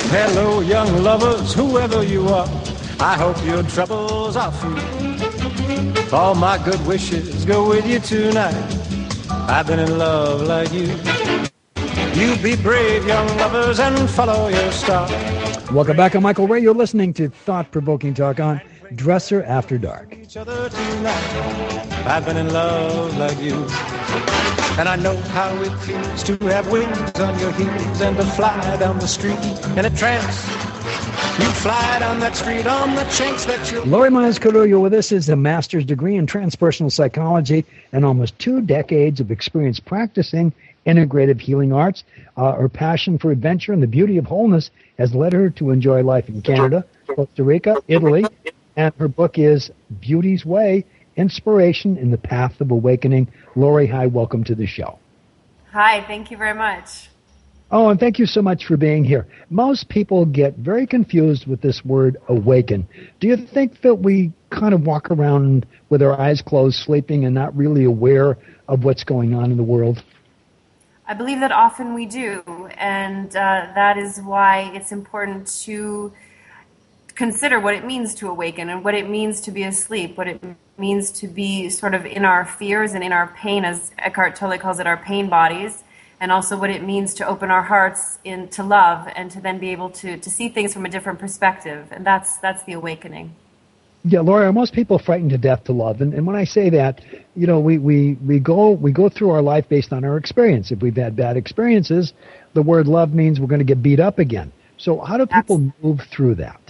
Hello, young lovers, whoever you are. I hope your troubles are few. All my good wishes go with you tonight. I've been in love like you. You be brave, young lovers, and follow your star. Welcome back. I'm Michael Ray. You're listening to Thought-Provoking Talk on Dresser After Dark. Each other tonight. I've been in love like you. And I know how it feels to have wings on your heels and to fly down the street in a trance. You fly down that street on the chinks that you... Lori Miles Carrillo with us is a master's degree in transpersonal psychology and almost 2 decades of experience practicing integrative healing arts. Her passion for adventure and the beauty of wholeness has led her to enjoy life in Canada, Costa Rica, Italy, and her book is Beauty's Way, Inspiration in the Path of Awakening. Lori, hi, welcome to the show. Hi, thank you very much. Oh, and thank you so much for being here. Most people get very confused with this word awaken. Do you think that we kind of walk around with our eyes closed, sleeping, and not really aware of what's going on in the world? I believe that often we do, and that is why it's important to consider what it means to awaken and what it means to be asleep, what it means to be sort of in our fears and in our pain, as Eckhart Tolle calls it, our pain bodies, and also what it means to open our hearts into love and to then be able to see things from a different perspective. And that's the awakening. Yeah, Laura, most people are frightened to death to love. And when I say that, you know, we go through our life based on our experience. If we've had bad experiences, the word love means we're going to get beat up again. So how do people move through that?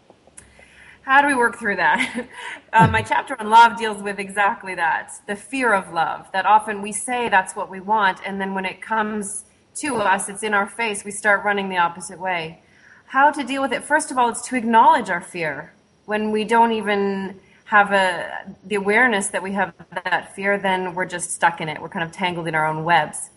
How do we work through that? My chapter on love deals with exactly that, the fear of love, that often we say that's what we want, and then when it comes to us, it's in our face, we start running the opposite way. How to deal with it? First of all, it's to acknowledge our fear. When we don't even have the awareness that we have that fear, then we're just stuck in it. We're kind of tangled in our own webs.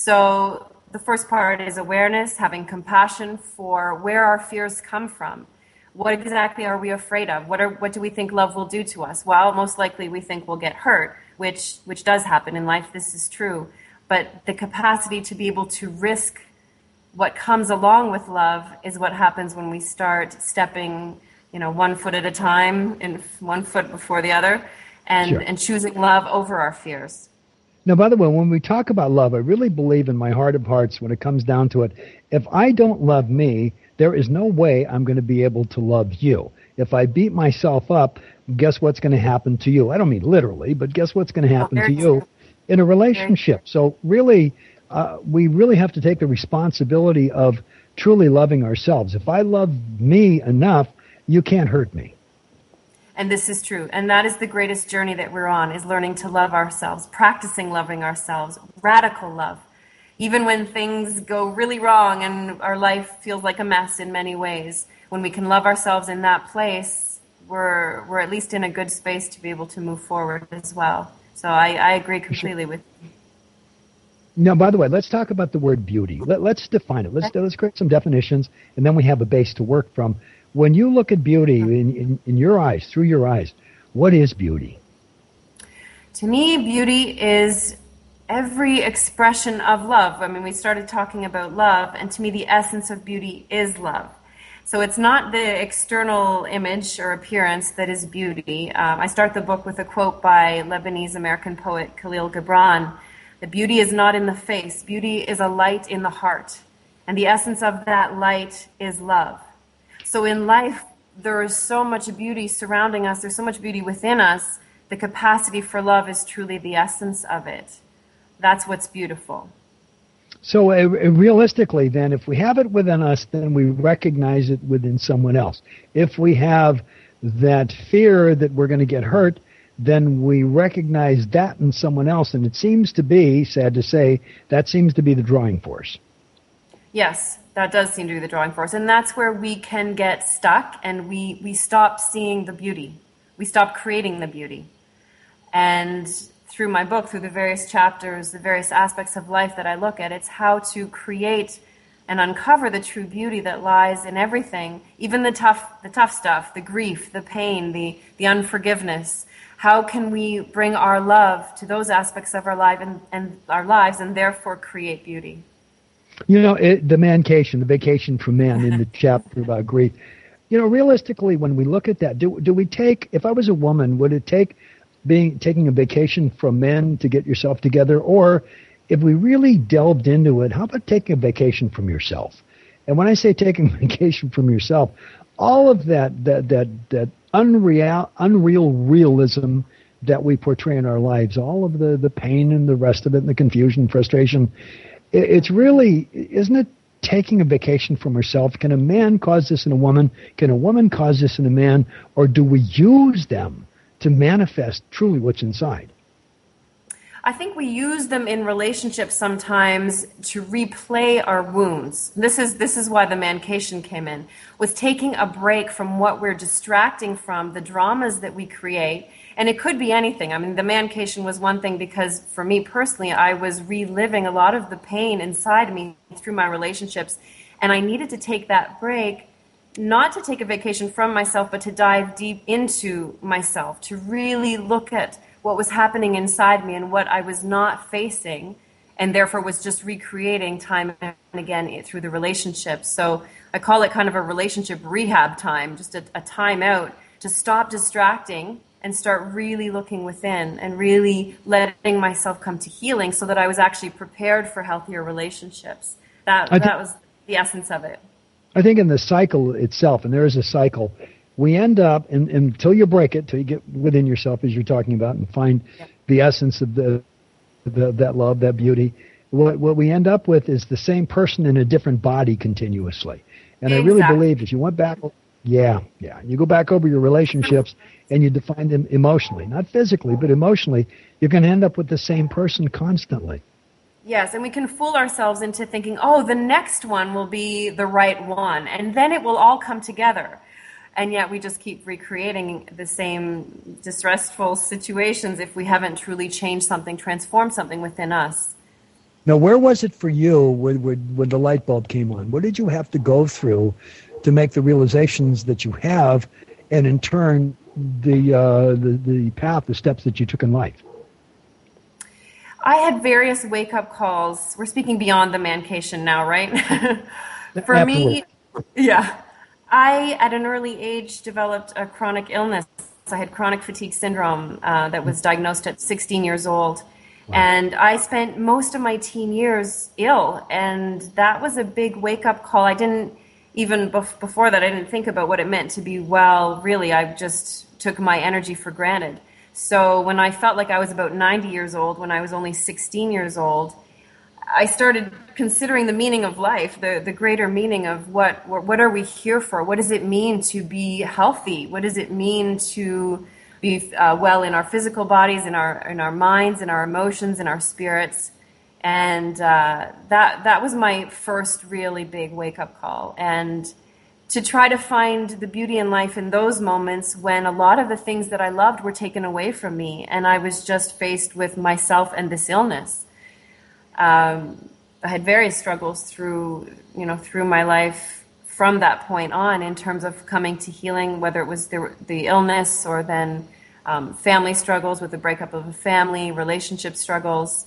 So the first part is awareness, having compassion for where our fears come from. What exactly are we afraid of? What do we think love will do to us? Well, most likely we think we'll get hurt, which does happen in life. This is true. But the capacity to be able to risk what comes along with love is what happens when we start stepping, 1 foot at a time and 1 foot before the other, and choosing love over our fears. Now, by the way, when we talk about love, I really believe in my heart of hearts when it comes down to it, if I don't love me, there is no way I'm going to be able to love you. If I beat myself up, guess what's going to happen to you? I don't mean literally, but guess what's going to happen to you in a relationship? So really, we really have to take the responsibility of truly loving ourselves. If I love me enough, you can't hurt me. And this is true. And that is the greatest journey that we're on, is learning to love ourselves, practicing loving ourselves, radical love. Even when things go really wrong and our life feels like a mess in many ways, when we can love ourselves in that place, we're at least in a good space to be able to move forward as well. So I agree completely with you. Now, by the way, let's talk about the word beauty. Let's define it. Let's create some definitions, and then we have a base to work from. When you look at beauty in your eyes, through your eyes, what is beauty? To me, beauty is every expression of love. I mean, we started talking about love, and to me, the essence of beauty is love. So it's not the external image or appearance that is beauty. I start the book with a quote by Lebanese-American poet Khalil Gibran. The beauty is not in the face. Beauty is a light in the heart. And the essence of that light is love. So in life, there is so much beauty surrounding us. There's so much beauty within us. The capacity for love is truly the essence of it. That's what's beautiful. So realistically, then, if we have it within us, then we recognize it within someone else. If we have that fear that we're going to get hurt, then we recognize that in someone else. And it seems to be, sad to say, that seems to be the drawing force. Yes, that does seem to be the drawing force. And that's where we can get stuck and we stop seeing the beauty. We stop creating the beauty. And through my book, through the various chapters, the various aspects of life that I look at, it's how to create and uncover the true beauty that lies in everything, even the tough stuff, the grief, the pain, the unforgiveness. How can we bring our love to those aspects of our life and our lives and therefore create beauty? You know, the mancation, the vacation from man in the chapter about grief. You know, realistically, when we look at that, do we take, if I was a woman, would it take taking a vacation from men to get yourself together? Or if we really delved into it, how about taking a vacation from yourself? And when I say taking a vacation from yourself, all of that unreal realism that we portray in our lives, all of the pain and the rest of it, and the confusion, frustration, it's really, isn't it taking a vacation from herself? Can a man cause this in a woman? Can a woman cause this in a man? Or do we use them to manifest truly what's inside? I think we use them in relationships sometimes to replay our wounds. This is why the mancation came in, with taking a break from what we're distracting from, the dramas that we create. And it could be anything. I mean, the mancation was one thing because for me personally, I was reliving a lot of the pain inside me through my relationships. And I needed to take that break, not to take a vacation from myself, but to dive deep into myself, to really look at what was happening inside me and what I was not facing, and therefore was just recreating time and again through the relationship. So I call it kind of a relationship rehab time, just a time out to stop distracting and start really looking within and really letting myself come to healing so that I was actually prepared for healthier relationships. That was the essence of it. I think in the cycle itself, and there is a cycle, we end up, until you break it, till you get within yourself, as you're talking about, and find the essence of that love, that beauty, what we end up with is the same person in a different body continuously. And exactly. I really believe if you went back, you go back over your relationships and you define them emotionally, not physically, but emotionally, you're going to end up with the same person constantly. Yes, and we can fool ourselves into thinking, oh, the next one will be the right one, and then it will all come together. And yet we just keep recreating the same distressful situations if we haven't truly changed something, transformed something within us. Now, where was it for you when the light bulb came on? What did you have to go through to make the realizations that you have, and in turn, the path, the steps that you took in life? I had various wake-up calls. We're speaking beyond the mancation now, right? For me, I, at an early age, developed a chronic illness. I had chronic fatigue syndrome that was diagnosed at 16 years old. Wow. And I spent most of my teen years ill, and that was a big wake-up call. I didn't even before that, I didn't think about what it meant to be well. Really, I just took my energy for granted. So when I felt like I was about 90 years old, when I was only 16 years old, I started considering the meaning of life, the greater meaning of what are we here for? What does it mean to be healthy? What does it mean to be well in our physical bodies, in our minds, in our emotions, in our spirits? And that was my first really big wake-up call. And to try to find the beauty in life in those moments when a lot of the things that I loved were taken away from me, and I was just faced with myself and this illness. I had various struggles through my life from that point on in terms of coming to healing, whether it was the illness or then family struggles with the breakup of a family, relationship struggles.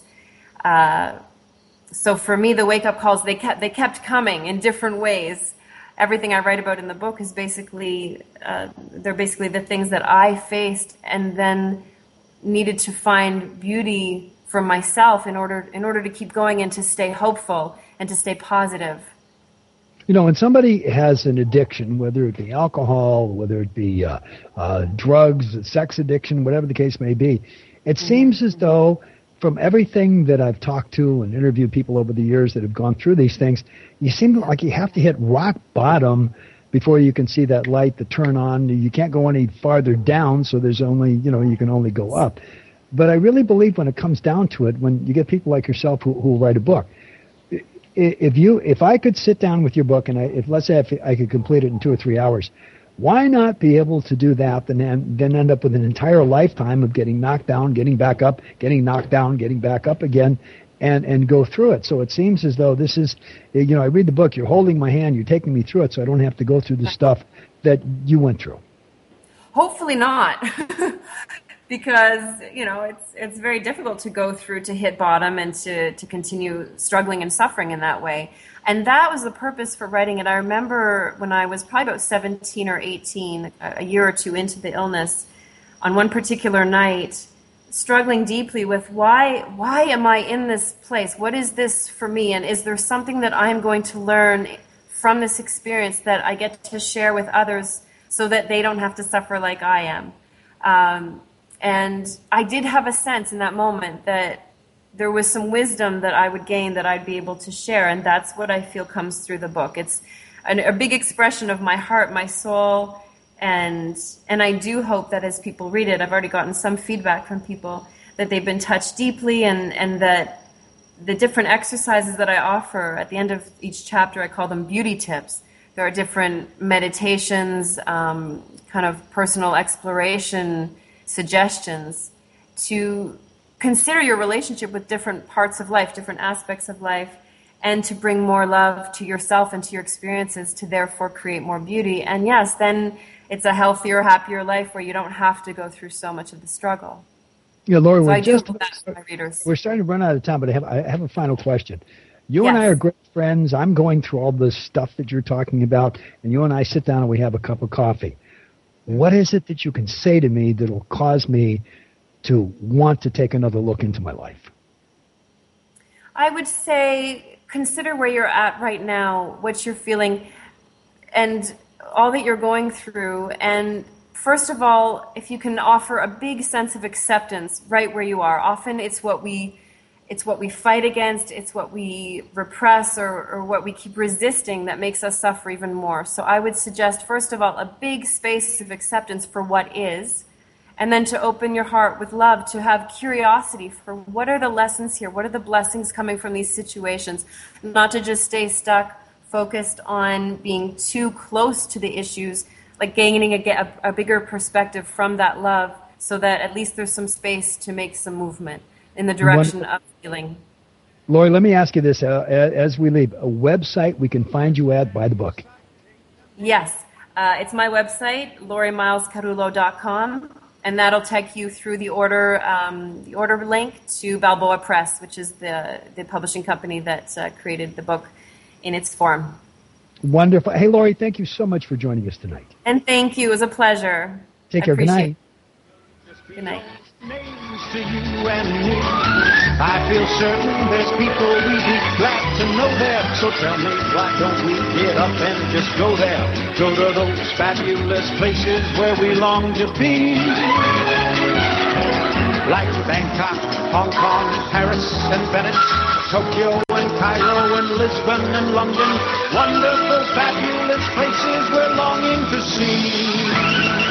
So for me, the wake-up calls, they kept coming in different ways. Everything I write about in the book is basically, they're basically the things that I faced and then needed to find beauty for myself in order to keep going and to stay hopeful and to stay positive. You know, when somebody has an addiction, whether it be alcohol, whether it be drugs, sex addiction, whatever the case may be, it seems as though from everything that I've talked to and interviewed people over the years that have gone through these things, you seem like you have to hit rock bottom before you can see that light, the turn on. You can't go any farther down, so there's only, you can only go up. But I really believe when it comes down to it, when you get people like yourself who write a book, if I could sit down with your book and let's say if I could complete it in 2 or 3 hours, why not be able to do that and then end up with an entire lifetime of getting knocked down, getting back up, getting knocked down, getting back up again, and go through it? So it seems as though this is, I read the book, you're holding my hand, you're taking me through it so I don't have to go through the stuff that you went through. Hopefully not. because it's very difficult to go through, to hit bottom, and to continue struggling and suffering in that way. And that was the purpose for writing it. I remember when I was probably about 17 or 18, a year or two into the illness, on one particular night, struggling deeply with why am I in this place? What is this for me? And is there something that I'm going to learn from this experience that I get to share with others so that they don't have to suffer like I am? And I did have a sense in that moment that there was some wisdom that I would gain that I'd be able to share, and that's what I feel comes through the book. It's a big expression of my heart, my soul, and I do hope that as people read it, I've already gotten some feedback from people that they've been touched deeply, and that the different exercises that I offer at the end of each chapter, I call them beauty tips. There are different meditations, kind of personal exploration suggestions to consider your relationship with different parts of life, different aspects of life, and to bring more love to yourself and to your experiences to therefore create more beauty. And yes, then it's a healthier, happier life where you don't have to go through so much of the struggle. Yeah, Lori, so we're starting to run out of time, but I have a final question. You and I are great friends. I'm going through all this stuff that you're talking about, and you and I sit down and we have a cup of coffee. What is it that you can say to me that will cause me to want to take another look into my life? I would say consider where you're at right now, what you're feeling, and all that you're going through. And first of all, if you can offer a big sense of acceptance right where you are. Often it's what we fight against, it's what we repress or what we keep resisting that makes us suffer even more. So I would suggest, first of all, a big space of acceptance for what is, and then to open your heart with love, to have curiosity for what are the lessons here, what are the blessings coming from these situations, not to just stay stuck, focused on being too close to the issues, like gaining a bigger perspective from that love so that at least there's some space to make some movement in the direction of healing. Lori, let me ask you this as we leave. A website we can find you at, buy the book. Yes. It's my website, LoriMilesCarullo.com, and that'll take you through the order link to Balboa Press, which is the publishing company that created the book in its form. Wonderful. Hey, Lori, thank you so much for joining us tonight. And thank you. It was a pleasure. Take care. Good night. Good night. Names to you and me. I feel certain there's people we'd be glad to know there. So tell me, why don't we get up and just go there? Go to those fabulous places where we long to be. Like Bangkok, Hong Kong, Paris and Venice, Tokyo and Cairo and Lisbon and London. Wonderful, fabulous places we're longing to see.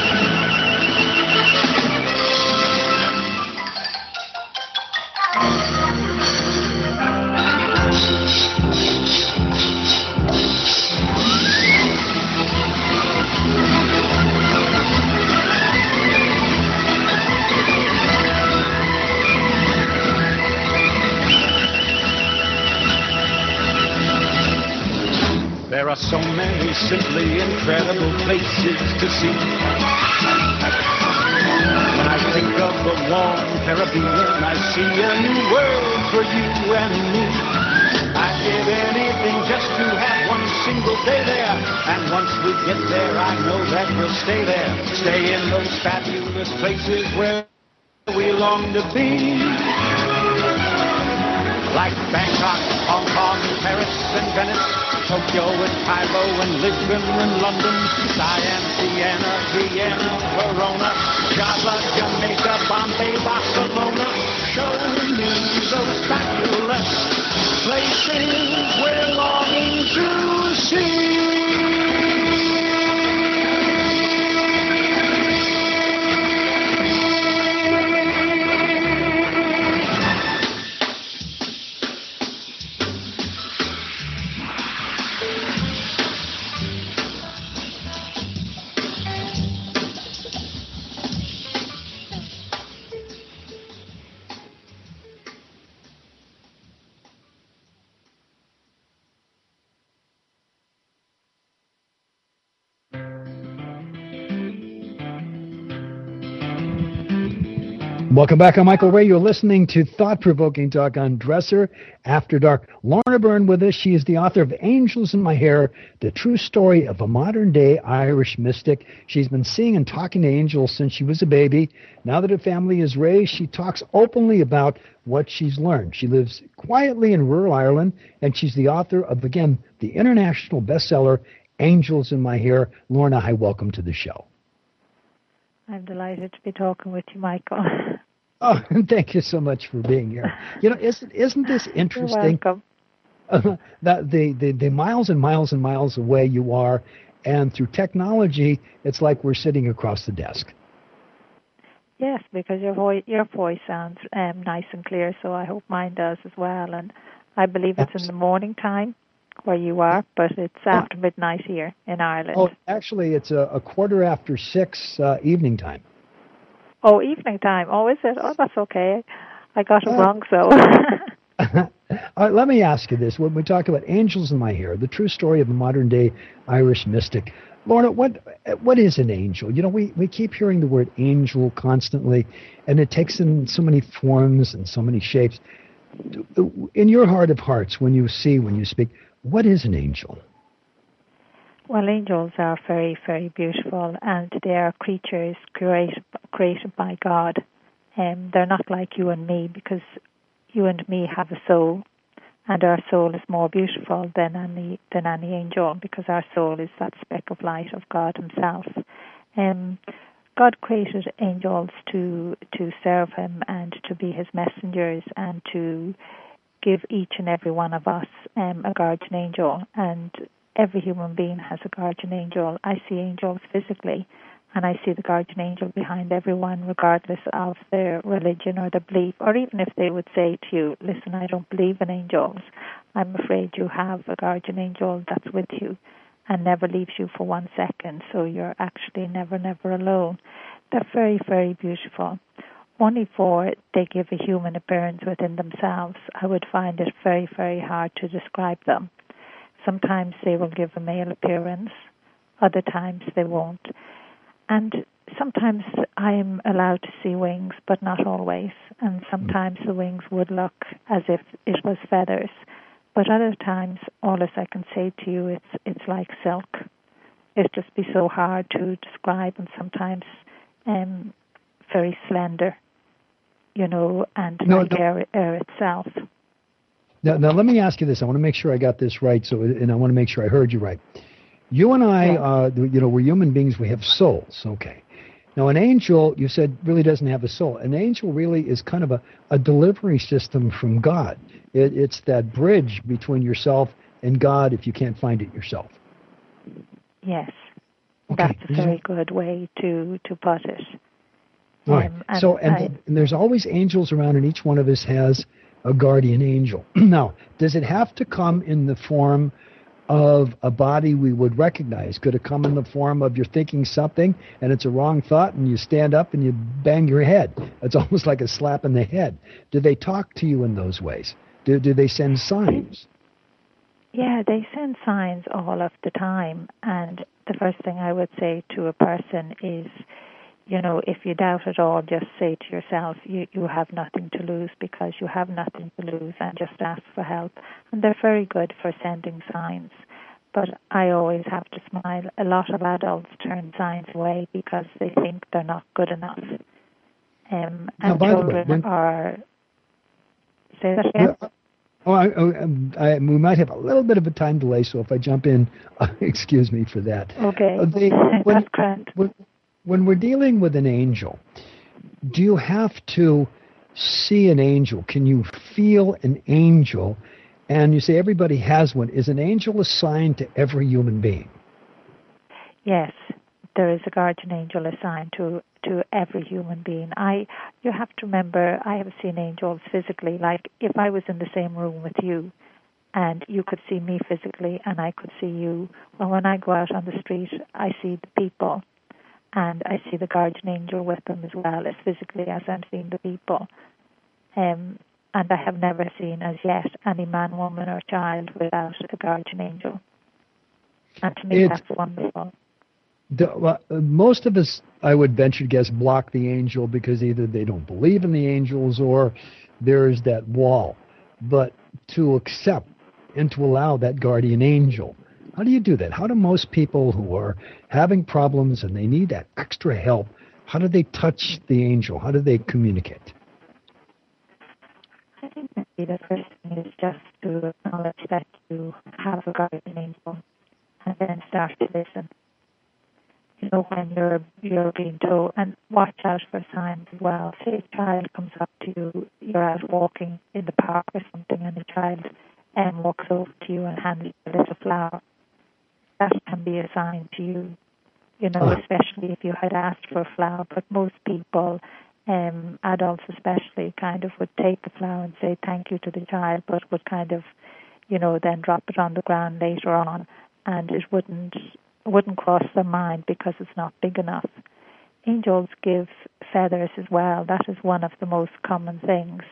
There are so many simply incredible places to see. When I think of the warm Caribbean, I see a new world for you and me. I'd give anything just to have one single day there. And once we get there, I know that we'll stay there. Stay in those fabulous places where we long to be. Like Bangkok, Hong Kong, Paris and Venice, Tokyo and Cairo and Lisbon and London, Siam, Siena, Vienna, Verona, Java, Jamaica, Bombay, Barcelona. Show me those fabulous places we're longing to see. Welcome back. I'm Michael Ray. You're listening to Thought-Provoking Talk on Dresser After Dark. Lorna Byrne with us. She is the author of Angels in My Hair, the true story of a modern-day Irish mystic. She's been seeing and talking to angels since she was a baby. Now that her family is raised, she talks openly about what she's learned. She lives quietly in rural Ireland, and she's the author of, again, the international bestseller, Angels in My Hair. Lorna, hi, welcome to the show. I'm delighted to be talking with you, Michael. Oh, thank you so much for being here. You know, isn't this interesting? You're welcome. That the miles and miles and miles away you are, and through technology, it's like we're sitting across the desk. Yes, because your voice sounds nice and clear, so I hope mine does as well. And I believe it's in the morning time where you are, but it's after midnight here in Ireland. Oh, actually, it's a 6:15 evening time. Oh, evening time. Oh, is it? Oh, that's okay. I got it wrong, so. All right, let me ask you this. When we talk about Angels in My Hair, the true story of a modern-day Irish mystic, Lorna, what is an angel? You know, we keep hearing the word angel constantly, and it takes in so many forms and so many shapes. In your heart of hearts, when you speak, what is an angel? Well, angels are very, very beautiful, and they are creatures created by God. They're not like you and me, because you and me have a soul, and our soul is more beautiful than any angel, because our soul is that speck of light of God Himself. God created angels to serve Him and to be His messengers and to give each and every one of us a guardian angel, and every human being has a guardian angel. I see angels physically, and I see the guardian angel behind everyone, regardless of their religion or their belief, or even if they would say to you, listen, I don't believe in angels. I'm afraid you have a guardian angel that's with you and never leaves you for 1 second, so you're actually never, never alone. They're very, very beautiful. Only for they give a human appearance within themselves, I would find it very, very hard to describe them. Sometimes they will give a male appearance, other times they won't. And sometimes I am allowed to see wings, but not always. And sometimes the wings would look as if it was feathers. But other times, all as I can say to you, it's like silk. It'd just be so hard to describe, and sometimes very slender, you know, and air itself. Now, let me ask you this. I want to make sure I got this right, and I want to make sure I heard you right. You and I, we're human beings. We have souls, okay. Now, an angel, you said, really doesn't have a soul. An angel really is kind of a delivery system from God. It's that bridge between yourself and God if you can't find it yourself. Yes, okay. That's a very good way to put it. All right. And there's always angels around, and each one of us has a guardian angel. Now, does it have to come in the form of a body we would recognize? Could it come in the form of you're thinking something and it's a wrong thought and you stand up and you bang your head? It's almost like a slap in the head. Do they talk to you in those ways? Do they send signs? Yeah, they send signs all of the time. And the first thing I would say to a person is, you know, if you doubt at all, just say to yourself, you have nothing to lose, because you have nothing to lose, and just ask for help. And they're very good for sending signs. But I always have to smile. A lot of adults turn signs away because they think they're not good enough. And children are... Say that again? We might have a little bit of a time delay, so if I jump in, excuse me for that. Okay, that's correct. When we're dealing with an angel, do you have to see an angel? Can you feel an angel? And you say everybody has one. Is an angel assigned to every human being? Yes, there is a guardian angel assigned to every human being. You have to remember, I have seen angels physically. Like if I was in the same room with you, and you could see me physically, and I could see you. Well, when I go out on the street, I see the people. And I see the guardian angel with them as well, as physically as I'm seeing the people. And I have never seen as yet any man, woman, or child without a guardian angel. And to me, that's wonderful. Most of us, I would venture to guess, block the angel because either they don't believe in the angels or there's that wall. But to accept and to allow that guardian angel, how do you do that? How do most people who are having problems and they need that extra help, how do they touch the angel? How do they communicate? I think maybe the first thing is just to acknowledge that you have a guardian angel and then start to listen. You know, when you're being told, and watch out for signs as well. Say a child comes up to you, you're out walking in the park or something, and a child walks over to you and hands you a little flower. That can be a sign to you, you know, especially if you had asked for a flower. But most people, adults especially, kind of would take the flower and say thank you to the child, but would kind of, you know, then drop it on the ground later on, and it wouldn't cross their mind because it's not big enough. Angels give feathers as well. That is one of the most common things,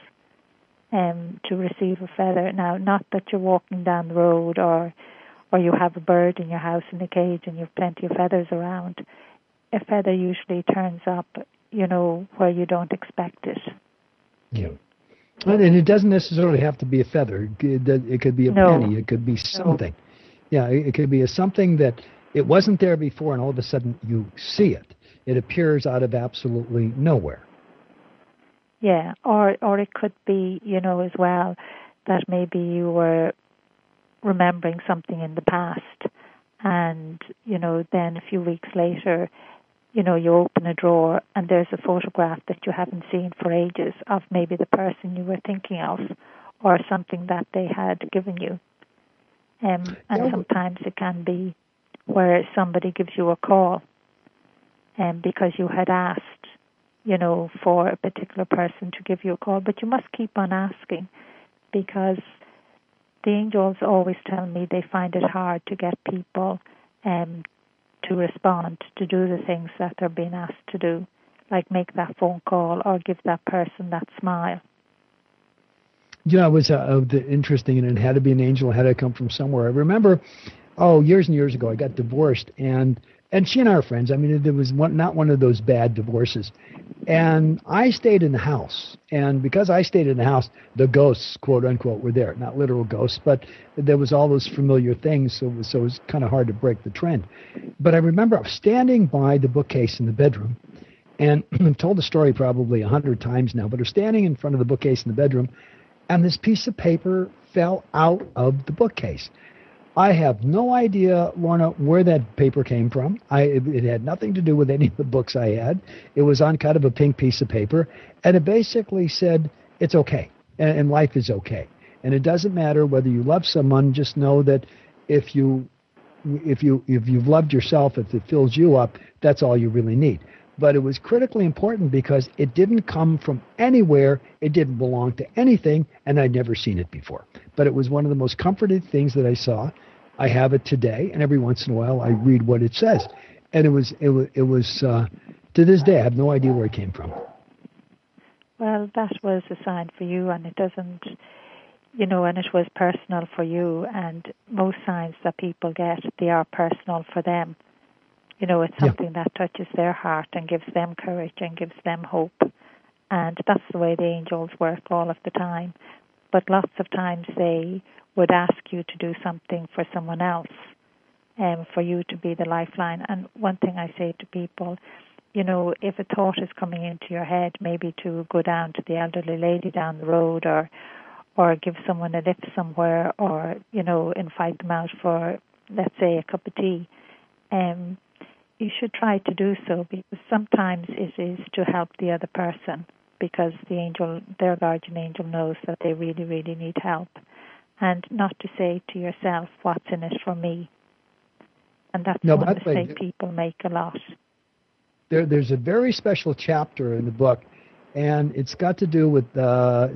to receive a feather. Now, not that you're walking down the road or you have a bird in your house in a cage and you have plenty of feathers around. A feather usually turns up, you know, where you don't expect it. Yeah. And it doesn't necessarily have to be a feather. It could be a penny. It could be something. Yeah, it could be something that it wasn't there before, and all of a sudden you see it. It appears out of absolutely nowhere. Yeah, or it could be, you know, as well, that maybe you were remembering something in the past, and, you know, then a few weeks later, you know, you open a drawer and there's a photograph that you haven't seen for ages of maybe the person you were thinking of or something that they had given you. And sometimes it can be where somebody gives you a call because you had asked, you know, for a particular person to give you a call. But you must keep on asking, because the angels always tell me they find it hard to get people to respond, to do the things that they're being asked to do, like make that phone call or give that person that smile. You know, it was interesting, and it had to be an angel, it had to come from somewhere. I remember, years and years ago, I got divorced, and she and I are friends. I mean, there was not one of those bad divorces. And I stayed in the house, and because I stayed in the house, the ghosts, quote unquote, were there. Not literal ghosts, but there was all those familiar things, so it was kind of hard to break the trend. But I remember I was standing by the bookcase in the bedroom, and I've told the story probably 100 times now, but I was standing in front of the bookcase in the bedroom, and this piece of paper fell out of the bookcase. I have no idea, Lorna, where that paper came from. It had nothing to do with any of the books I had. It was on kind of a pink piece of paper, and it basically said, it's okay, and life is okay. And it doesn't matter whether you love someone, just know that if you've loved yourself, if it fills you up, that's all you really need. But it was critically important because it didn't come from anywhere, it didn't belong to anything, and I'd never seen it before. But it was one of the most comforting things that I saw. I have it today, and every once in a while I read what it says. And it was to this day, I have no idea where it came from. Well, that was a sign for you, and it doesn't, you know, and it was personal for you, and most signs that people get, they are personal for them. You know, it's something that touches their heart and gives them courage and gives them hope. And that's the way the angels work all of the time. But lots of times they would ask you to do something for someone else, for you to be the lifeline. And one thing I say to people, you know, if a thought is coming into your head, maybe to go down to the elderly lady down the road or give someone a lift somewhere or, you know, invite them out for, let's say, a cup of tea, you should try to do so, because sometimes it is to help the other person, because the angel, their guardian angel, knows that they really, really need help. And not to say to yourself, what's in it for me? And that's one mistake people make a lot. There's a very special chapter in the book, and it's got to do with the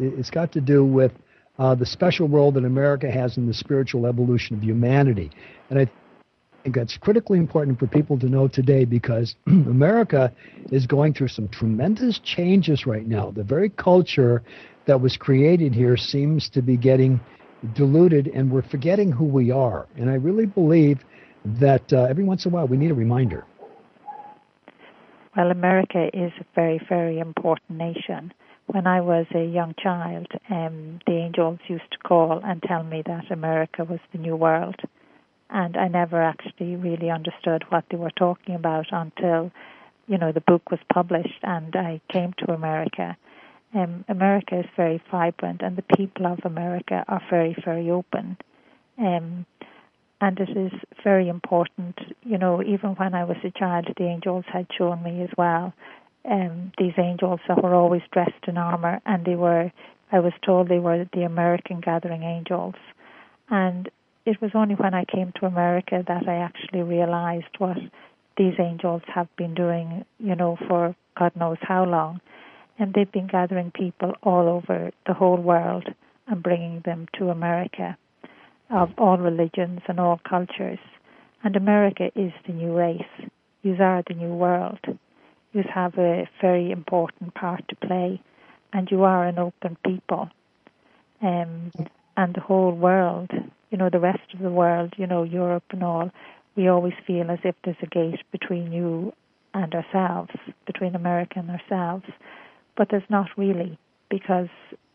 special role that America has in the spiritual evolution of humanity. And I think that's critically important for people to know today, because America is going through some tremendous changes right now. The very culture that was created here seems to be getting diluted, and we're forgetting who we are. And I really believe that every once in a while we need a reminder. Well, America is a very, very important nation. When I was a young child, the angels used to call and tell me that America was the new world. And I never actually really understood what they were talking about until, the book was published and I came to America. America is very vibrant, and the people of America are very, very open. And it is very important, even when I was a child, the angels had shown me as well. These angels that were always dressed in armor, and I was told they were the American Gathering Angels. And it was only when I came to America that I actually realized what these angels have been doing, for God knows how long. And they've been gathering people all over the whole world and bringing them to America, of all religions and all cultures. And America is the new race. You are the new world. You have a very important part to play, and you are an open people. And the whole world, the rest of the world, Europe and all, we always feel as if there's a gate between you and ourselves, between America and ourselves. But there's not really, because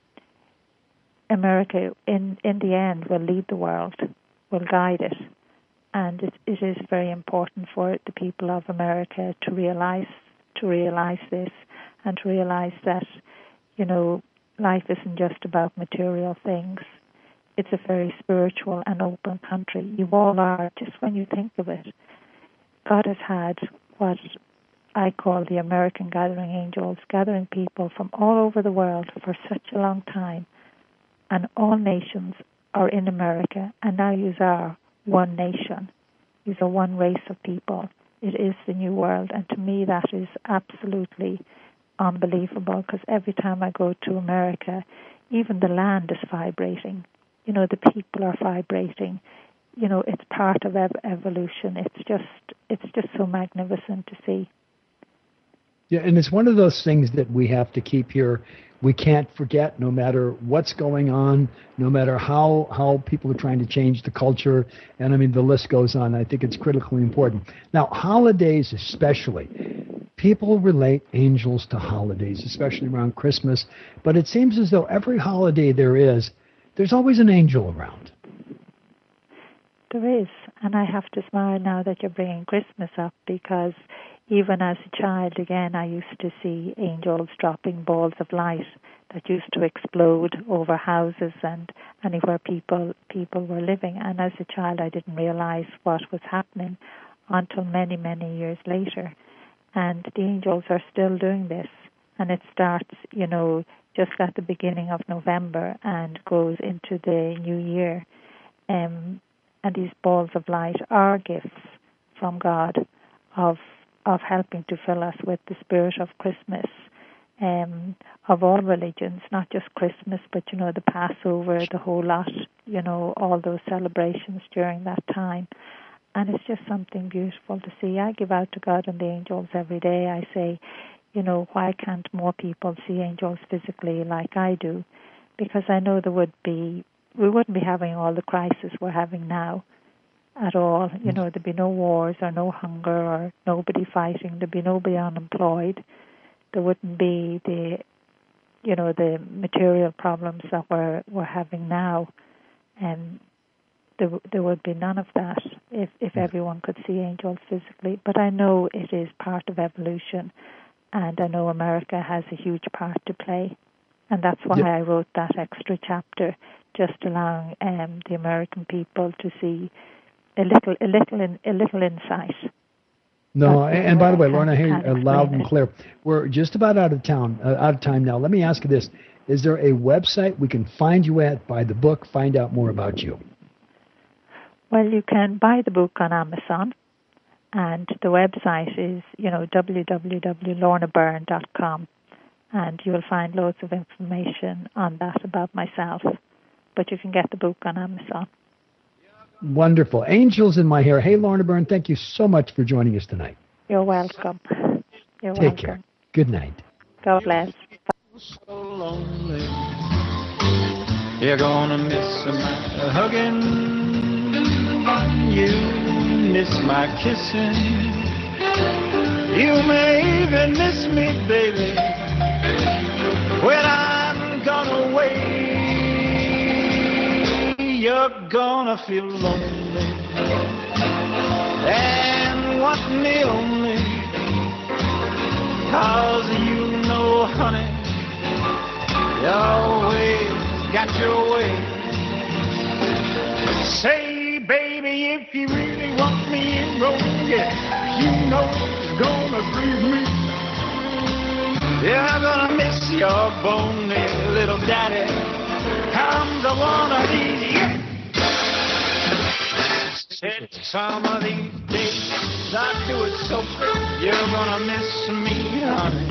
America, in the end, will lead the world, will guide it. And it is very important for the people of America to realize this, and to realize that, life isn't just about material things. It's a very spiritual and open country. You all are, just when you think of it. God has had what I call the American Gathering Angels, gathering people from all over the world for such a long time. And all nations are in America, and now you are one nation. You are one race of people. It is the new world, and to me that is absolutely unbelievable, because every time I go to America, even the land is vibrating. The people are vibrating. It's part of evolution. It's just so magnificent to see. Yeah, and it's one of those things that we have to keep here. We can't forget, no matter what's going on, no matter how people are trying to change the culture, and I mean, the list goes on. I think it's critically important. Now, holidays especially. People relate angels to holidays, especially around Christmas, but it seems as though every holiday there's always an angel around. There is, and I have to smile now that you're bringing Christmas up, because even as a child, again, I used to see angels dropping balls of light that used to explode over houses and anywhere people were living. And as a child, I didn't realize what was happening until many, many years later. And the angels are still doing this. And it starts, just at the beginning of November and goes into the new year. And these balls of light are gifts from God of helping to fill us with the spirit of Christmas, of all religions, not just Christmas, but, the Passover, the whole lot, all those celebrations during that time. And it's just something beautiful to see. I give out to God and the angels every day. I say, why can't more people see angels physically like I do? Because I know we wouldn't be having all the crisis we're having now at all. There'd be no wars or no hunger or nobody fighting. There'd be nobody unemployed. There wouldn't be the material problems that we're having now. And there would be none of that if everyone could see angels physically. But I know it is part of evolution, and I know America has a huge part to play. And that's why I wrote that extra chapter, just allowing the American people to see a little insight. No, and by the way, Lorna, hey, loud and clear. We're just about out of time now. Let me ask you this: is there a website we can find you at, buy the book, find out more about you? Well, you can buy the book on Amazon, and the website is www.lornabyrne.com, and you will find loads of information on that about myself. But you can get the book on Amazon. Wonderful. Angels in My Hair. Hey, Lorna Byrne, thank you so much for joining us tonight. You're welcome. Take care. Good night. God bless. So lonely. You're gonna miss my hugging. You miss my kissing. You may even miss me, baby, when I'm gone away. You're gonna feel lonely and want me only, 'cause you know, honey, you always got your way. Say, baby, if you really want me wrong, yeah, you know it's gonna grieve me. You're gonna miss your bony little daddy. Come to one of these, yeah. Said some of these days I do it so. You're gonna miss me, honey.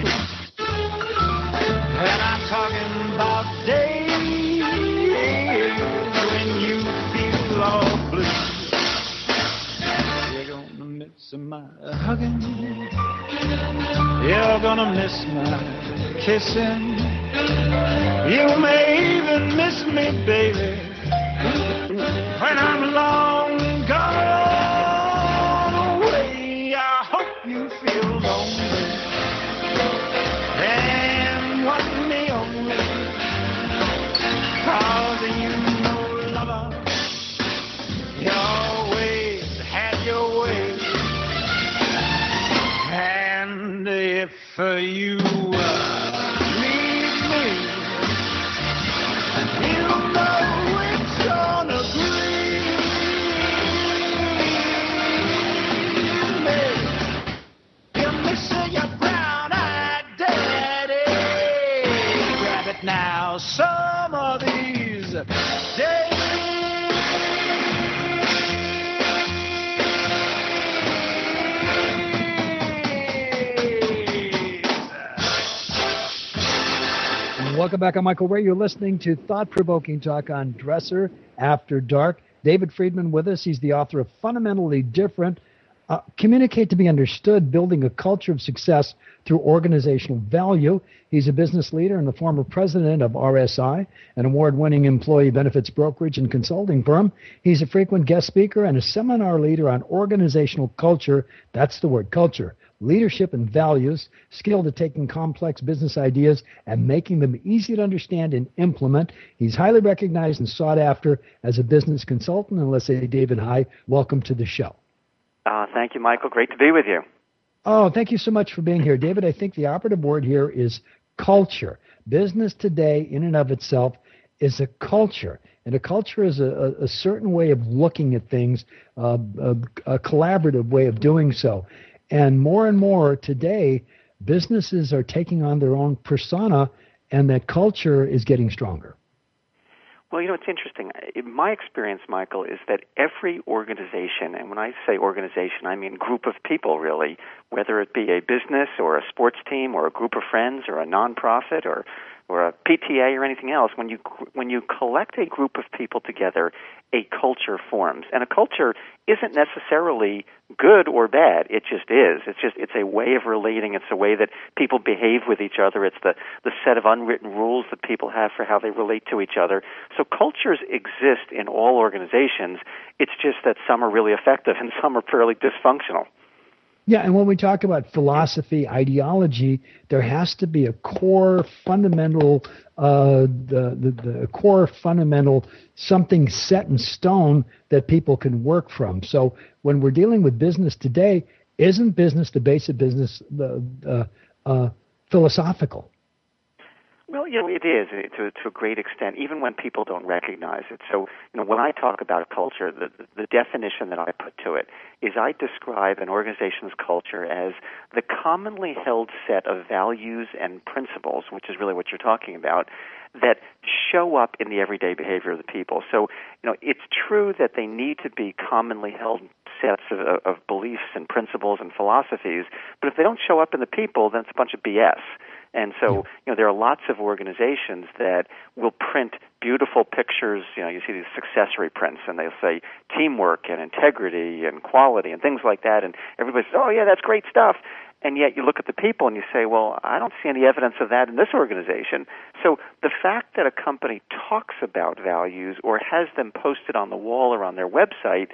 And I'm talking about days when you feel all blue. You're gonna miss my hugging. You're gonna miss my kissing. You may even miss me, baby, when I'm long gone away. I hope you feel lonely and want me only, 'cause you know, lover, you always had your way. And if you leave me, you know it's gonna grieve me. You're missing your brown-eyed daddy. Grab it now, some of these days. Welcome back. I'm Michael Ray. You're listening to Thought-Provoking Talk on Dresser After Dark. David Friedman with us. He's the author of Fundamentally Different, Communicate to be Understood, Building a Culture of Success Through Organizational Value. He's a business leader and the former president of RSI, an award-winning employee benefits brokerage and consulting firm. He's a frequent guest speaker and a seminar leader on organizational culture. That's the word, culture. Leadership and values, skilled at taking complex business ideas and making them easy to understand and implement. He's highly recognized and sought after as a business consultant. And let's say, David, hi, welcome to the show. Thank you, Michael. Great to be with you. Oh, thank you so much for being here. David, I think the operative word here is culture. Business today, in and of itself, is a culture. And a culture is a certain way of looking at things, a collaborative way of doing so. And more today, businesses are taking on their own persona, and that culture is getting stronger. Well, you know, it's interesting. My experience, Michael, is that every organization, and when I say organization, I mean group of people, really, whether it be a business or a sports team or a group of friends or a nonprofit or a PTA or anything else, when you collect a group of people together, a culture forms. And a culture isn't necessarily good or bad. It just is. It's a way of relating. It's a way that people behave with each other. It's the set of unwritten rules that people have for how they relate to each other. So cultures exist in all organizations. It's just that some are really effective and some are fairly dysfunctional. Yeah, and when we talk about philosophy, ideology, there has to be a core fundamental, the core fundamental, something set in stone that people can work from. So when we're dealing with business today, isn't business, the basic business, philosophical? Well, you know, it is to a great extent, even when people don't recognize it. So, you know, when I talk about culture, the definition that I put to it is I describe an organization's culture as the commonly held set of values and principles, which is really what you're talking about, that show up in the everyday behavior of the people. So, you know, it's true that they need to be commonly held sets of beliefs and principles and philosophies, but if they don't show up in the people, then it's a bunch of BS. And so, you know, there are lots of organizations that will print beautiful pictures. You know, you see these successory prints, and they'll say teamwork and integrity and quality and things like that. And everybody says, oh, yeah, that's great stuff. And yet you look at the people and you say, well, I don't see any evidence of that in this organization. So the fact that a company talks about values or has them posted on the wall or on their website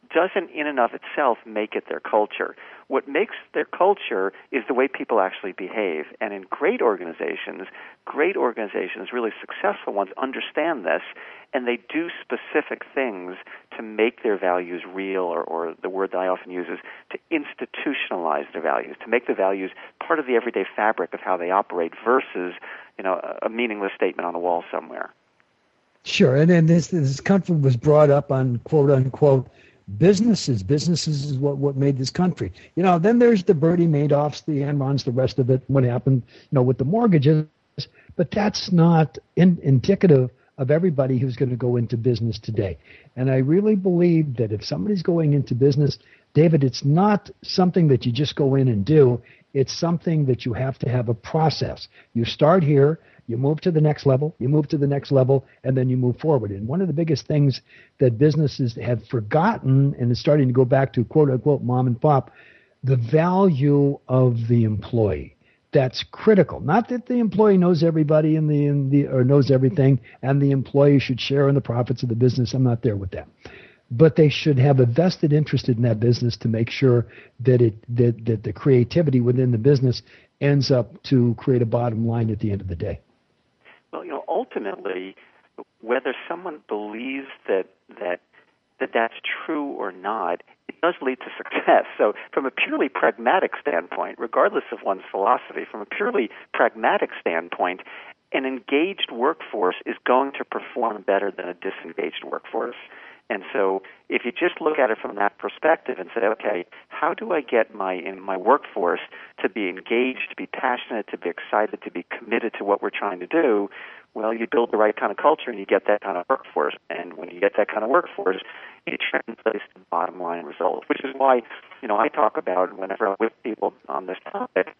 doesn't in and of itself make it their culture. What makes their culture is the way people actually behave. And in great organizations, really successful ones, understand this, and they do specific things to make their values real, or the word that I often use is to institutionalize their values, to make the values part of the everyday fabric of how they operate versus, a meaningless statement on a wall somewhere. Sure, and then this country was brought up on quote unquote businesses. Businesses is what made this country. Then there's the Bernie Madoffs, the Enrons, the rest of it. What happened, with the mortgages? But that's not indicative of everybody who's going to go into business today. And I really believe that if somebody's going into business, David, it's not something that you just go in and do. It's something that you have to have a process. You start here, you move to the next level, and then you move forward. And one of the biggest things that businesses have forgotten, and it's starting to go back to quote-unquote mom and pop, the value of the employee. That's critical. Not that the employee knows everybody or knows everything, and the employee should share in the profits of the business. I'm not there with that. But they should have a vested interest in that business to make sure that that the creativity within the business ends up to create a bottom line at the end of the day. Well, ultimately, whether someone believes that's true or not, it does lead to success. So from a purely pragmatic standpoint, regardless of one's philosophy, from a purely pragmatic standpoint, an engaged workforce is going to perform better than a disengaged workforce. And so if you just look at it from that perspective and say, okay, how do I get my workforce to be engaged, to be passionate, to be excited, to be committed to what we're trying to do? Well, you build the right kind of culture and you get that kind of workforce. And when you get that kind of workforce, it translates to bottom line results, which is why, I talk about whenever I'm with people on this topic,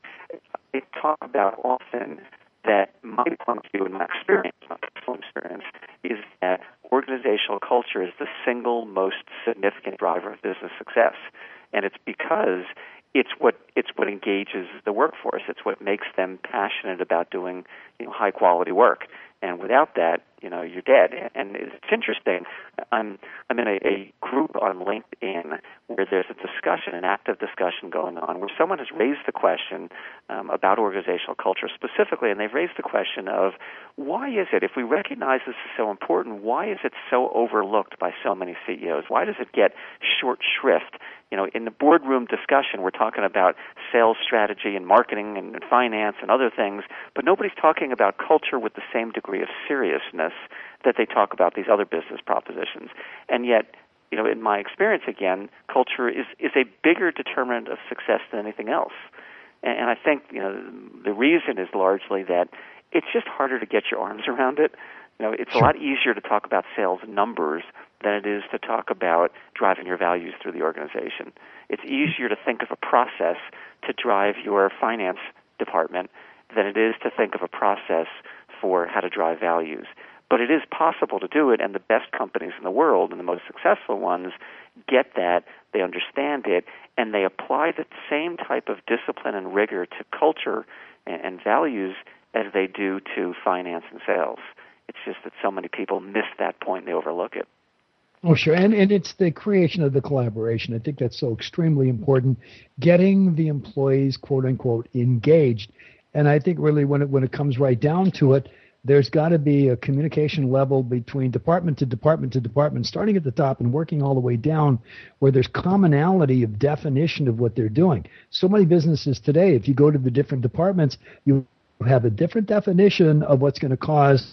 I talk about often that my point of view and my experience, my personal experience, is that organizational culture is the single most significant driver of business success. And it's because it's what engages the workforce. It's what makes them passionate about doing, high quality work. And without that, you're dead. And it's interesting. I'm in a group on LinkedIn where there's a discussion, an active discussion going on, where someone has raised the question about organizational culture specifically, and they've raised the question of why is it, if we recognize this is so important, why is it so overlooked by so many CEOs? Why does it get short shrift? In the boardroom discussion, we're talking about sales strategy and marketing and finance and other things, but nobody's talking about culture with the same degree of seriousness that they talk about these other business propositions. And yet, in my experience, again, culture is a bigger determinant of success than anything else. And I think, the reason is largely that it's just harder to get your arms around it. It's a lot easier to talk about sales numbers than it is to talk about driving your values through the organization. It's easier to think of a process to drive your finance department than it is to think of a process for how to drive values. But it is possible to do it, and the best companies in the world and the most successful ones get that, they understand it, and they apply the same type of discipline and rigor to culture and values as they do to finance and sales. It's just that so many people miss that point and they overlook it. Oh, sure. And it's the creation of the collaboration. I think that's so extremely important, getting the employees, quote unquote, engaged. And I think really when it comes right down to it, there's got to be a communication level between department to department to department, starting at the top and working all the way down, where there's commonality of definition of what they're doing. So many businesses today, if you go to the different departments, you have a different definition of what's going to cause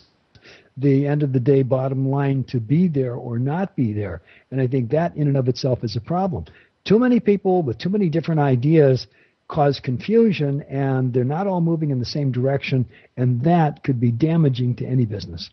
the end of the day bottom line to be there or not be there. And I think that in and of itself is a problem. Too many people with too many different ideas cause confusion, and they're not all moving in the same direction, and that could be damaging to any business.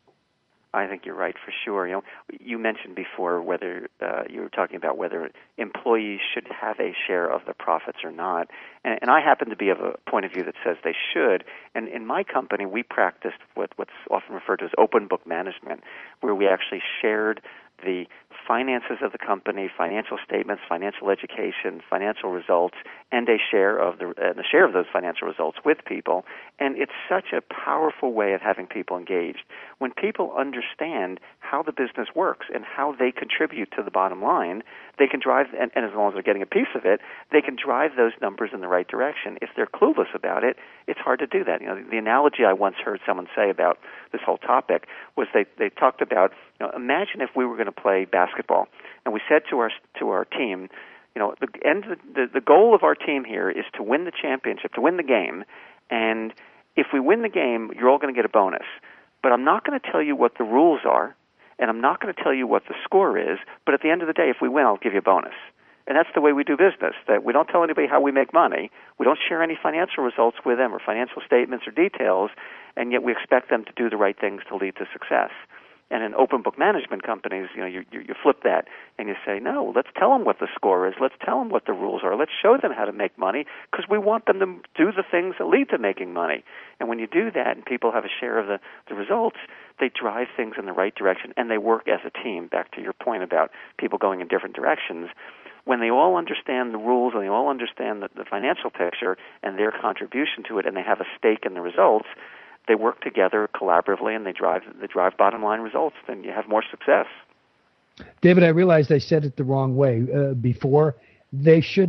I think you're right for sure. You mentioned before whether you were talking about whether employees should have a share of the profits or not, and I happen to be of a point of view that says they should. And in my company, we practiced what's often referred to as open book management, where we actually shared the finances of the company, financial statements, financial education, financial results, and a share of those financial results with people. And it's such a powerful way of having people engaged. When people understand how the business works and how they contribute to the bottom line, they can drive, and as long as they're getting a piece of it, they can drive those numbers in the right direction. If they're clueless about it, it's hard to do that. The analogy I once heard someone say about this whole topic was they talked about, imagine if we were going to play basketball, and we said to our team, the goal of our team here is to win the championship, to win the game, and if we win the game, you're all going to get a bonus. But I'm not going to tell you what the rules are, and I'm not going to tell you what the score is, but at the end of the day, if we win, I'll give you a bonus. And that's the way we do business, that we don't tell anybody how we make money. We don't share any financial results with them or financial statements or details, and yet we expect them to do the right things to lead to success. And in open book management companies, you flip that and you say, no, let's tell them what the score is. Let's tell them what the rules are. Let's show them how to make money because we want them to do the things that lead to making money. And when you do that and people have a share of the results, they drive things in the right direction and they work as a team, back to your point about people going in different directions. When they all understand the rules and they all understand the financial picture and their contribution to it and they have a stake in the results, they work together collaboratively and they drive bottom line results, then you have more success. David, I realized I said it the wrong way before. Employees should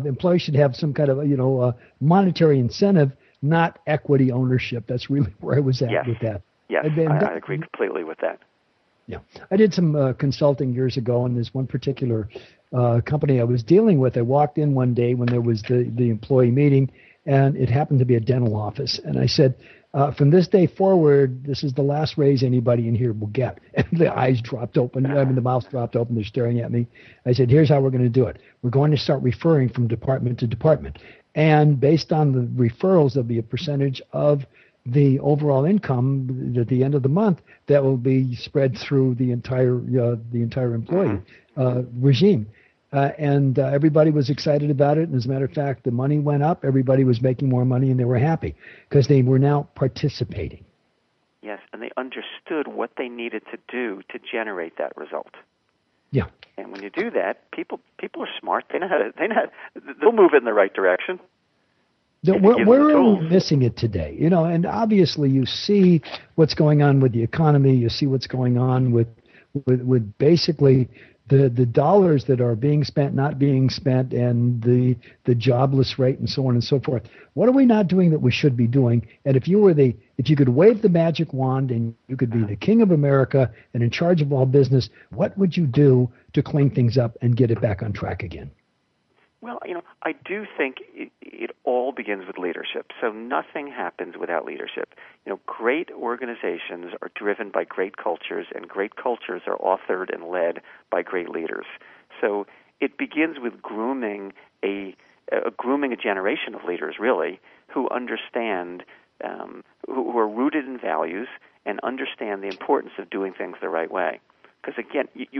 have some kind of monetary incentive, not equity ownership. That's really where I was at with that. Yes, I agree completely with that. Yeah, I did some consulting years ago, and there's one particular company I was dealing with. I walked in one day when there was the employee meeting, and it happened to be a dental office. And I said, from this day forward, this is the last raise anybody in here will get. And the eyes dropped open. The mouth dropped open. They're staring at me. I said, here's how we're going to do it. We're going to start referring from department to department. And based on the referrals, there'll be a percentage of the overall income at the end of the month that will be spread through the entire employee regime. And everybody was excited about it. And as a matter of fact, the money went up. Everybody was making more money, and they were happy because they were now participating. Yes, and they understood what they needed to do to generate that result. Yeah. And when you do that, people are smart. They'll move in the right direction. Where are we missing it today? And obviously you see what's going on with the economy. You see what's going on with basically the dollars that are being spent, not being spent, and the jobless rate and so on and so forth. What are we not doing that we should be doing? And if you could wave the magic wand and you could be the king of America and in charge of all business, what would you do to clean things up and get it back on track again? Well, I do think it all begins with leadership. So nothing happens without leadership. Great organizations are driven by great cultures, and great cultures are authored and led by great leaders. So it begins with grooming a generation of leaders, really, who understand, who are rooted in values and understand the importance of doing things the right way. Because again, you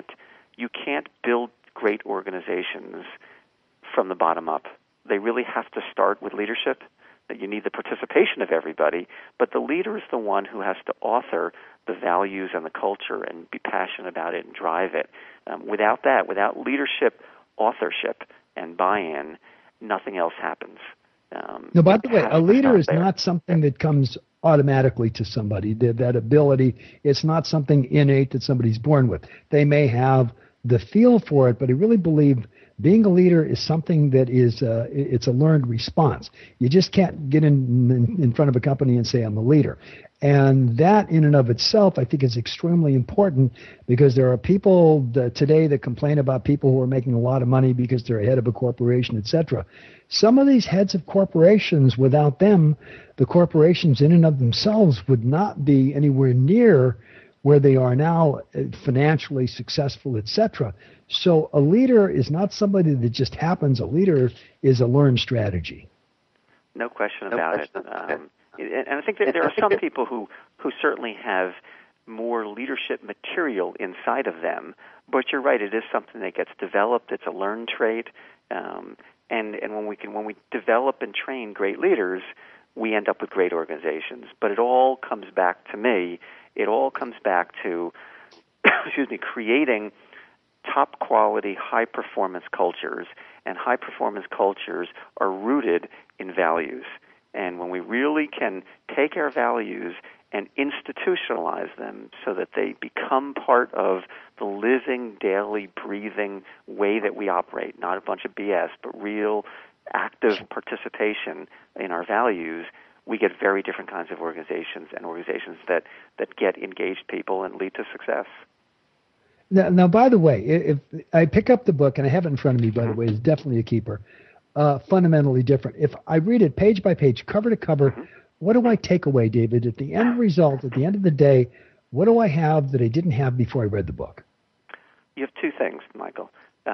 can't build great organizations from the bottom up. They really have to start with leadership, that you need the participation of everybody, but the leader is the one who has to author the values and the culture and be passionate about it and drive it. Without leadership, authorship, and buy-in, nothing else happens. Now, by the way, a leader is not something that comes automatically to somebody. That ability, it's not something innate that somebody's born with. They may have the feel for it, but I really believe being a leader is something that is it's a learned response. You just can't get in front of a company and say, I'm a leader. And that in and of itself, I think, is extremely important because there are people today that complain about people who are making a lot of money because they're head of a corporation, etc. Some of these heads of corporations, without them, the corporations in and of themselves would not be anywhere near where they are now, financially successful, etc. So a leader is not somebody that just happens. A leader is a learned strategy. No question about it. And I think that there are some people who certainly have more leadership material inside of them. But you're right; it is something that gets developed. It's a learned trait. And when we develop and train great leaders, we end up with great organizations. But it all comes back to me. It all comes back to creating top quality, high performance cultures, and high performance cultures are rooted in values. And when we really can take our values and institutionalize them so that they become part of the living, daily, breathing way that we operate, not a bunch of BS, but real active participation in our values, we get very different kinds of organizations, and organizations that get engaged people and lead to success. Now, by the way, if I pick up the book, and I have it in front of me, by the way, it's definitely a keeper, fundamentally different. If I read it page by page, cover to cover, what do I take away, David? At the end result, at the end of the day, what do I have that I didn't have before I read the book? You have two things, Michael.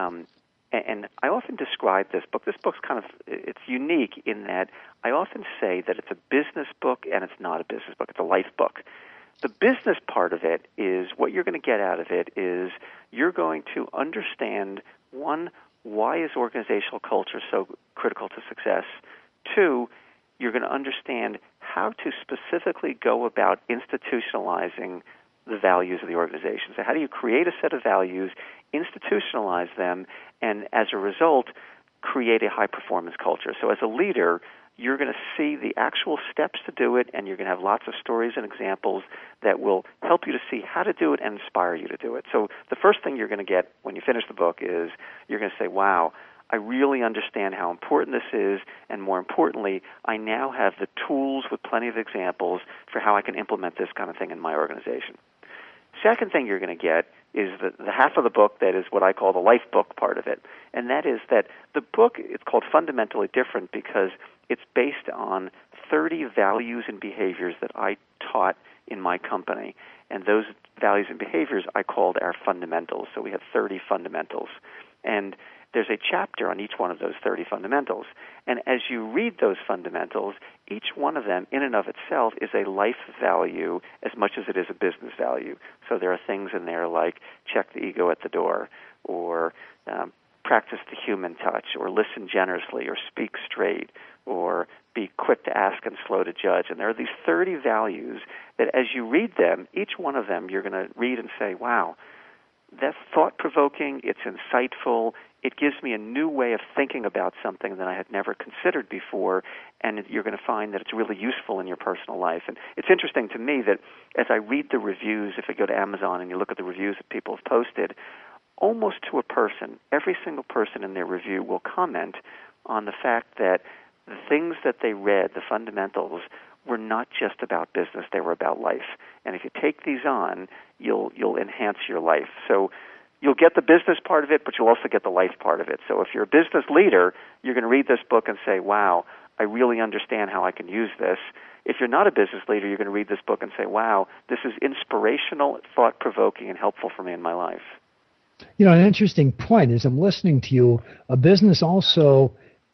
And I often describe this book. This book's it's unique in that I often say that it's a business book and it's not a business book. It's a life book. The business part of it is, what you're going to get out of it is you're going to understand, one, why is organizational culture so critical to success? Two, you're going to understand how to specifically go about institutionalizing the values of the organization. So how do you create a set of values, institutionalize them, and as a result, create a high-performance culture? So as a leader, you're going to see the actual steps to do it, and you're going to have lots of stories and examples that will help you to see how to do it and inspire you to do it. So the first thing you're going to get when you finish the book is you're going to say, wow, I really understand how important this is, and more importantly, I now have the tools with plenty of examples for how I can implement this kind of thing in my organization. Second thing you're going to get is the half of the book that is what I call the life book part of it, and that is that the book, it's called Fundamentally Different because it's based on 30 values and behaviors that I taught in my company, and those values and behaviors I called our fundamentals. So we have 30 fundamentals, and there's a chapter on each one of those 30 fundamentals. And as you read those fundamentals, each one of them in and of itself is a life value as much as it is a business value. So there are things in there like check the ego at the door, or practice the human touch, or listen generously, or speak straight, or be quick to ask and slow to judge. And there are these 30 values that as you read them, each one of them you're going to read and say, wow, that's thought-provoking, it's insightful, it gives me a new way of thinking about something that I had never considered before, and you're going to find that it's really useful in your personal life. And it's interesting to me that as I read the reviews, if I go to Amazon and you look at the reviews that people have posted, almost to a person, every single person in their review will comment on the fact that the things that they read, the fundamentals, were not just about business, they were about life. And if you take these on, you'll enhance your life. So you'll get the business part of it, but you'll also get the life part of it. So if you're a business leader, you're going to read this book and say, wow, I really understand how I can use this. If you're not a business leader, you're going to read this book and say, wow, this is inspirational, thought-provoking, and helpful for me in my life. You know, an interesting point is I'm listening to you. A business also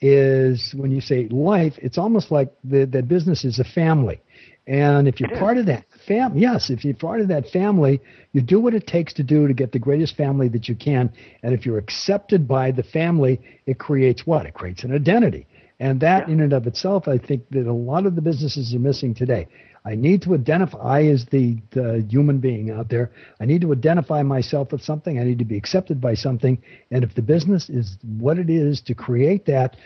is, when you say life, it's almost like that business is a family. And if you're part of that family, yes, if you're part of that family, you do what it takes to do to get the greatest family that you can. And if you're accepted by the family, it creates what? It creates an identity. And that in and of itself, I think that a lot of the businesses are missing today. I need to identify, I as the human being out there, I need to identify myself with something. I need to be accepted by something. And if the business is what it is to create that,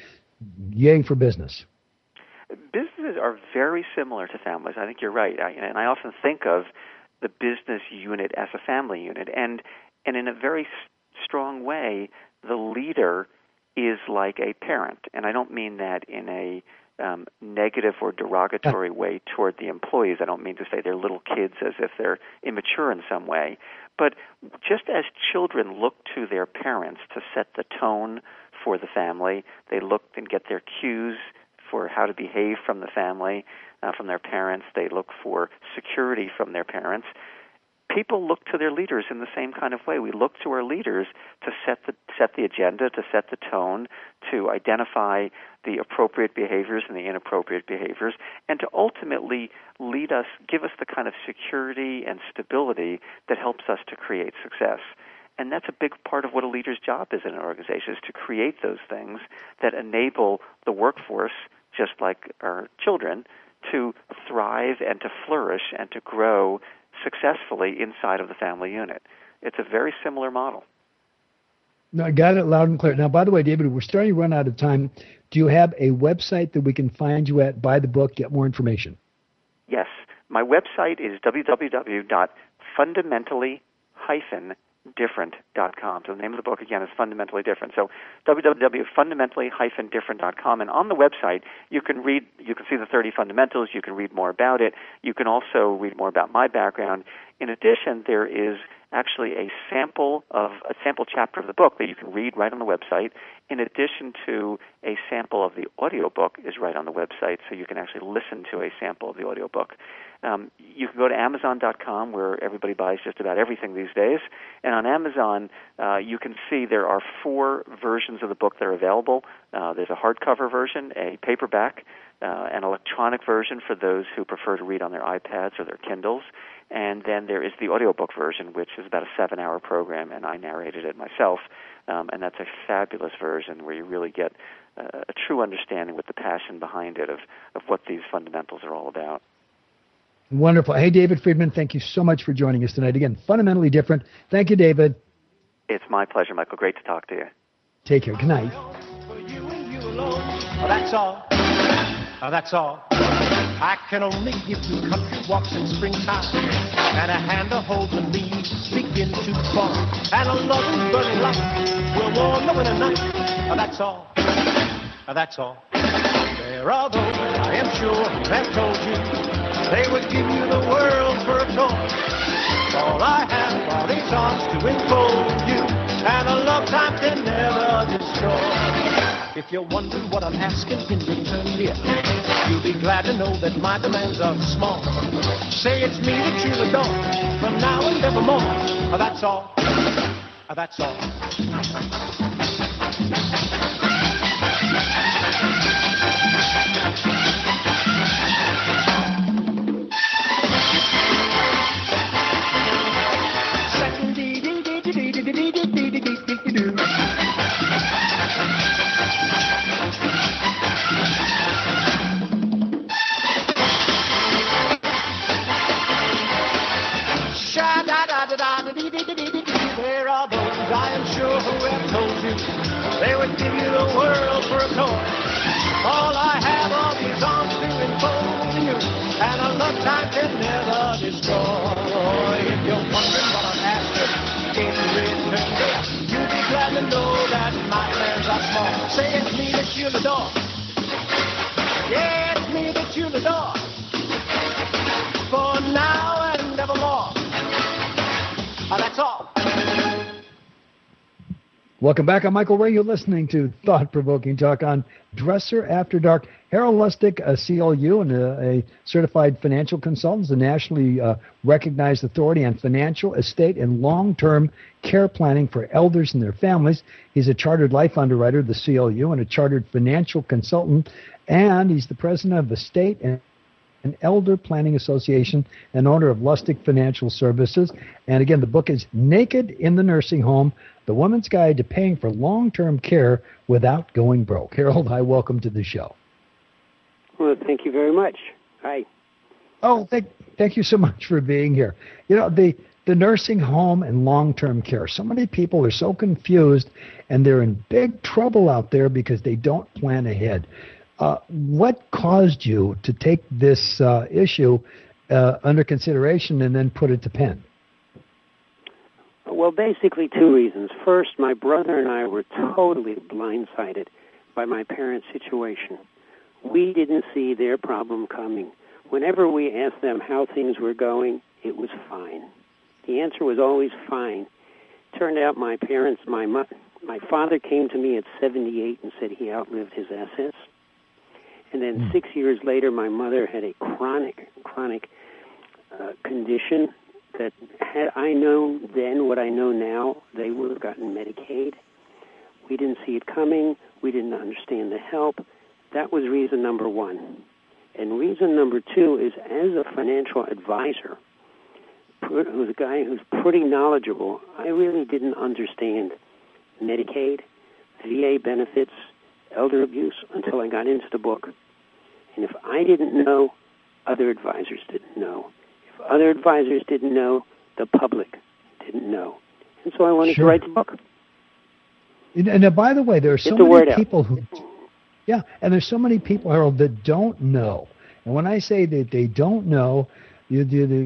yay for business. Businesses are very similar to families. I think you're right. And I often think of the business unit as a family unit. And in a very strong way, the leader is like a parent. And I don't mean that in a negative or derogatory way toward the employees. I don't mean to say they're little kids as if they're immature in some way. But just as children look to their parents to set the tone for the family, they look and get their cues for how to behave from the family, from their parents. They look for security from their parents. People look to their leaders in the same kind of way. We look to our leaders to set the agenda, to set the tone, to identify the appropriate behaviors and the inappropriate behaviors, and to ultimately lead us, give us the kind of security and stability that helps us to create success. And that's a big part of what a leader's job is in an organization, is to create those things that enable the workforce, just like our children, to thrive and to flourish and to grow successfully inside of the family unit. it's a very similar model. No, I got it loud and clear. Now, by the way, David, we're starting to run out of time. Do you have a website that we can find you at, buy the book, get more information? Yes. My website is www.fundamentally-different.com. So the name of the book, again, is Fundamentally Different. So www.fundamentally-different.com. And on the website, you can see the 30 fundamentals. You can read more about it. You can also read more about my background. In addition, there is actually a sample chapter of the book that you can read right on the website, in addition to a sample of the audiobook is right on the website, so you can actually listen to a sample of the audiobook. You can go to Amazon.com, where everybody buys just about everything these days, and on Amazon you can see there are 4 versions of the book that are available. There's a hardcover version, a paperback, an electronic version for those who prefer to read on their iPads or their Kindles, and then there is the audiobook version, which is about a 7-hour program, and I narrated it myself, and that's a fabulous version where you really get a true understanding with the passion behind it of what these fundamentals are all about. Wonderful. Hey, David Friedman, thank you so much for joining us tonight. Again, Fundamentally Different. Thank you, David. It's my pleasure, Michael. Great to talk to you. Take care. Good night. That's all. That's all. I can only give you country walks in springtime, and a hand to hold when leaves begin to fall, and a loving burning light will warm the winter night. That's all. That's all. There are those, I am sure, who have told you they would give you the world for a toy. All I have are these arms to enfold you, and a love time can never destroy. If you're wondering what I'm asking in return, dear, you'll be glad to know that my demands are small. Say it's me that you adore, from now and evermore. That's all. That's all. There are those, I am sure, who have told you they would give you the world for a toy. All I have are these arms to enfold you, and a love time can never destroy. If you're wondering what I'm asking in return, you'll be glad to know that my plans are small. Say it's me that you'll adore. Yeah, it's me that you'll adore. For now and evermore. That's all. Welcome back. I'm Michael Ray. You're listening to Thought-Provoking Talk on Dresser After Dark. Harold Lustig, a CLU and a certified financial consultant, is a nationally recognized authority on financial, estate, and long-term care planning for elders and their families. He's a chartered life underwriter of the CLU and a chartered financial consultant, and he's the president of Estate and an Elder Planning Association and owner of Lustig Financial Services. And again, the book is Naked in the Nursing Home, The Woman's Guide to Paying for Long-Term Care Without Going Broke. Harold, hi, welcome to the show. Well, thank you very much. Hi. Oh, thank you so much for being here. You know, the nursing home and long-term care, so many people are so confused, and they're in big trouble out there because they don't plan ahead. What caused you to take this issue under consideration and then put it to pen? Well, basically 2 reasons. First, my brother and I were totally blindsided by my parents' situation. We didn't see their problem coming. Whenever we asked them how things were going, it was fine. The answer was always fine. Turned out my parents, my father came to me at 78 and said he outlived his assets. And then 6 years later, my mother had a chronic condition that had I known then what I know now, they would have gotten Medicaid. We didn't see it coming. We didn't understand the help. That was reason number 1. And reason number 2 is, as a financial advisor, who's a guy who's pretty knowledgeable, I really didn't understand Medicaid, VA benefits, elder abuse until I got into the book. And if I didn't know, other advisors didn't know. If other advisors didn't know, the public didn't know. And so I wanted to write the book. And by the way, there are so many people who, and there's so many people, Harold, that don't know. And when I say that they don't know, you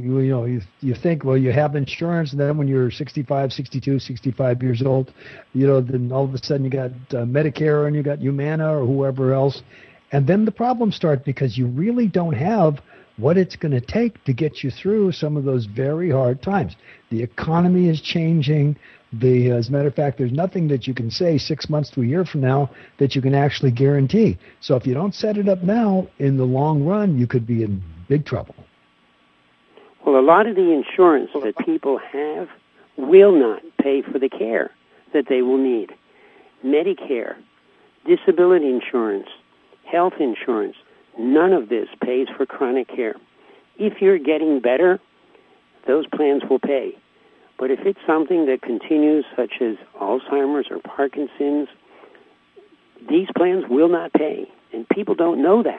think, well, you have insurance, and then when you're 65, 62, 65 years old, then all of a sudden you got Medicare and you got Humana or whoever else. And then the problems start because you really don't have what it's going to take to get you through some of those very hard times. The economy is changing. As a matter of fact, there's nothing that you can say 6 months to a year from now that you can actually guarantee. So if you don't set it up now, in the long run, you could be in big trouble. Well, a lot of the insurance that people have will not pay for the care that they will need. Medicare, disability insurance, health insurance, none of this pays for chronic care. If you're getting better, those plans will pay. But if it's something that continues, such as Alzheimer's or Parkinson's, these plans will not pay. And people don't know that.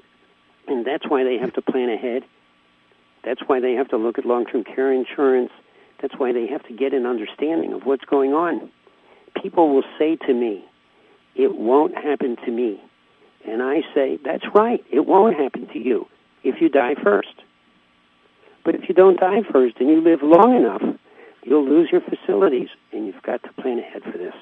And that's why they have to plan ahead. That's why they have to look at long-term care insurance. That's why they have to get an understanding of what's going on. People will say to me, it won't happen to me. And I say, that's right, it won't happen to you if you die first. But if you don't die first and you live long enough, you'll lose your facilities, and you've got to plan ahead for this.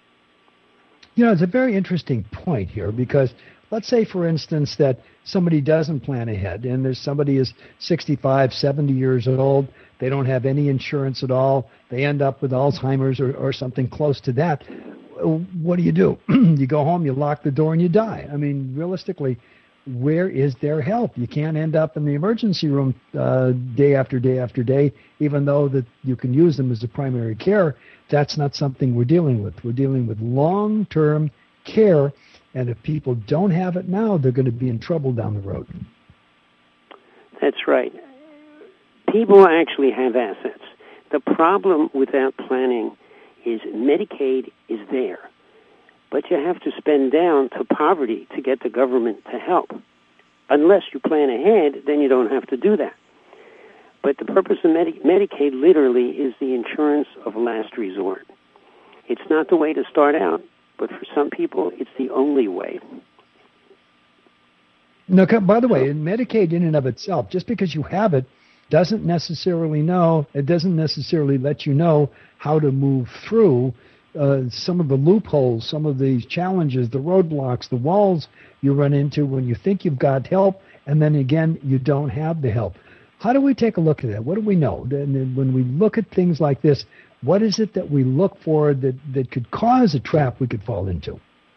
It's a very interesting point here, because let's say, for instance, that somebody doesn't plan ahead, and there's somebody is 65, 70 years old, they don't have any insurance at all, they end up with Alzheimer's or something close to that. What do? You go home, you lock the door, and you die. I mean, realistically, where is their help? You can't end up in the emergency room day after day after day, even though that you can use them as a primary care. That's not something we're dealing with. We're dealing with long-term care, and if people don't have it now, they're going to be in trouble down the road. That's right. People actually have assets. The problem with that planning is Medicaid is there, but you have to spend down to poverty to get the government to help. Unless you plan ahead, then you don't have to do that. But the purpose of Medicaid literally is the insurance of last resort. It's not the way to start out, but for some people, it's the only way. No, by the way, Medicaid in and of itself, just because you have it, doesn't necessarily let you know how to move through some of the loopholes, some of the challenges, the roadblocks, the walls you run into when you think you've got help, and then again, you don't have the help. How do we take a look at that? What do we know? And when we look at things like this, what is it that we look for that could cause a trap we could fall into?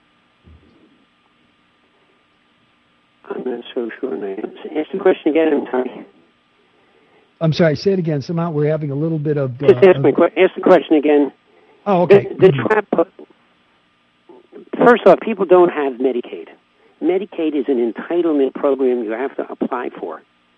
I'm not so sure. Ask the question again, I'm sorry. I'm sorry, say it again. Somehow we're having a little bit of... Just ask the question again. Oh, okay. The trap... First off, people don't have Medicaid. Medicaid is an entitlement program you have to apply for.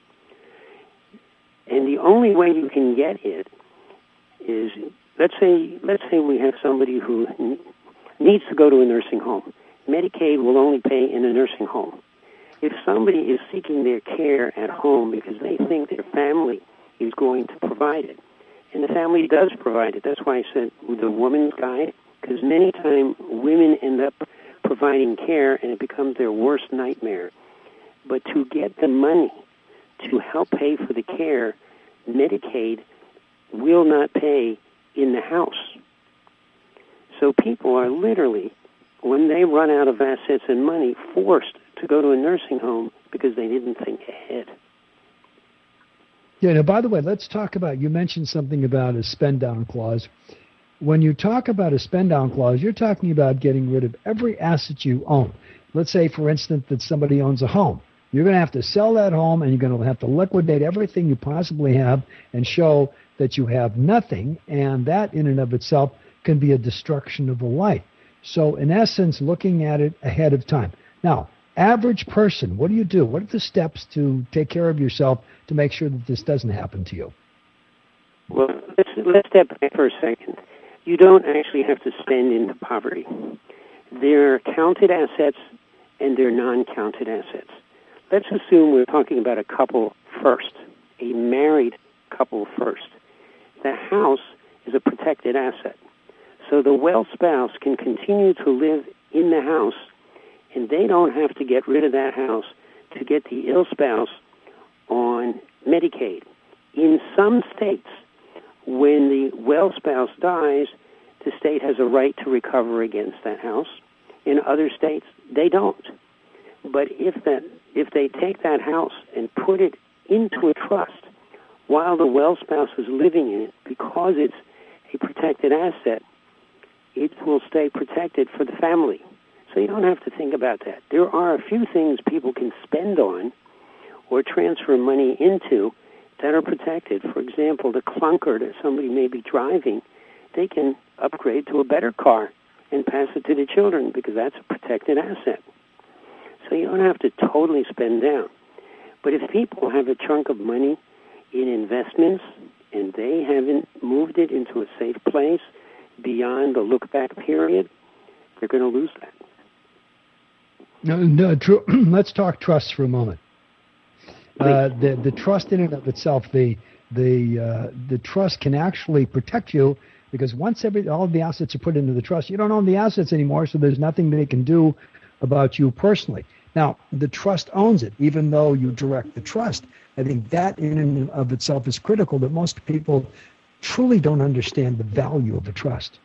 And the only way you can get it is, let's say we have somebody who needs to go to a nursing home. Medicaid will only pay in a nursing home. If somebody is seeking their care at home because they think their family is going to provide it, and the family does provide it, that's why I said the woman's guide, because many times women end up providing care and it becomes their worst nightmare. But to get the money to help pay for the care, Medicaid will not pay in the house. So people are literally, when they run out of assets and money, forced to go to a nursing home because they didn't think ahead. Yeah, now, by the way, let's talk about, you mentioned something about a spend-down clause. When you talk about a spend-down clause, you're talking about getting rid of every asset you own. Let's say, for instance, that somebody owns a home. You're going to have to sell that home, and you're going to have to liquidate everything you possibly have and show that you have nothing, and that in and of itself can be a destruction of a life. So, in essence, looking at it ahead of time. Now, average person, what do? What are the steps to take care of yourself to make sure that this doesn't happen to you? Well, let's step back for a second. You don't actually have to spend into poverty. There are counted assets and there are non-counted assets. Let's assume we're talking about a couple first, a married couple first. The house is a protected asset. So the well spouse can continue to live in the house, and they don't have to get rid of that house to get the ill spouse on Medicaid. In some states, when the well spouse dies, the state has a right to recover against that house. In other states, they don't. But if they take that house and put it into a trust while the well spouse is living in it, because it's a protected asset, it will stay protected for the family. So you don't have to think about that. There are a few things people can spend on or transfer money into that are protected. For example, the clunker that somebody may be driving, they can upgrade to a better car and pass it to the children because that's a protected asset. So you don't have to totally spend down. But if people have a chunk of money in investments and they haven't moved it into a safe place beyond the look-back period, they're going to lose that. Let's talk trusts for a moment. The trust in and of itself, the trust can actually protect you because once all of the assets are put into the trust, you don't own the assets anymore, so there's nothing they can do about you personally. Now, the trust owns it, even though you direct the trust. I think that in and of itself is critical, that most people truly don't understand the value of a trust.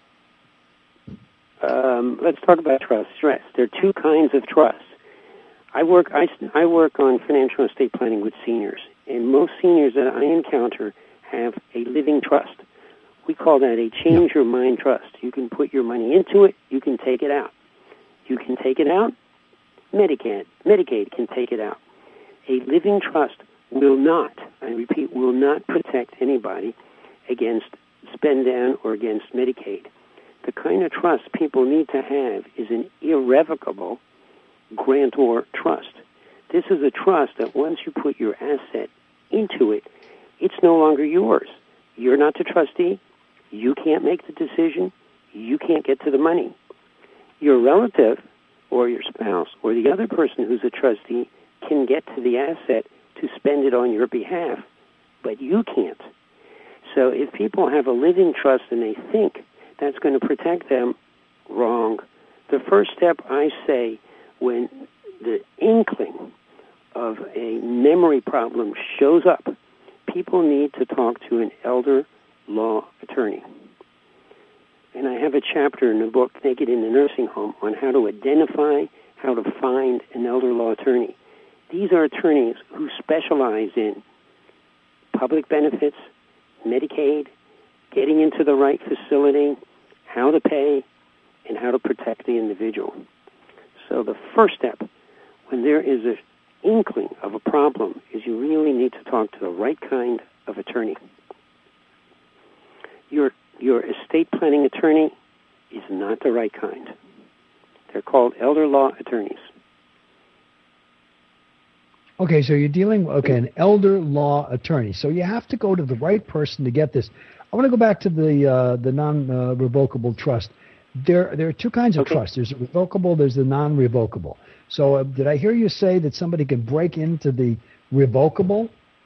Let's talk about trust. There are two kinds of trusts. I work on financial estate planning with seniors, and most seniors that I encounter have a living trust. We call that a change your mind trust. You can put your money into it, you can take it out. You can take it out, Medicaid can take it out. A living trust will not, I repeat, will not protect anybody against spend down or against Medicaid. The kind of trust people need to have is an irrevocable grantor trust. This is a trust that once you put your asset into it, it's no longer yours. You're not the trustee. You can't make the decision. You can't get to the money. Your relative or your spouse or the other person who's a trustee can get to the asset to spend it on your behalf, but you can't. So if people have a living trust and they think that's going to protect them, wrong. The first step, I say, when the inkling of a memory problem shows up, people need to talk to an elder law attorney. And I have a chapter in the book, Naked in the Nursing Home, on how to identify, how to find an elder law attorney. These are attorneys who specialize in public benefits, Medicaid, getting into the right facility, how to pay, and how to protect the individual. So the first step, when there is an inkling of a problem, is you really need to talk to the right kind of attorney. Your estate planning attorney is not the right kind. They're called elder law attorneys. Okay, so you're dealing with an elder law attorney. So you have to go to the right person to get this. I want to go back to the non-revocable trust. There are two kinds of trust. There's a revocable, there's the non-revocable. So did I hear you say that somebody can break into the revocable?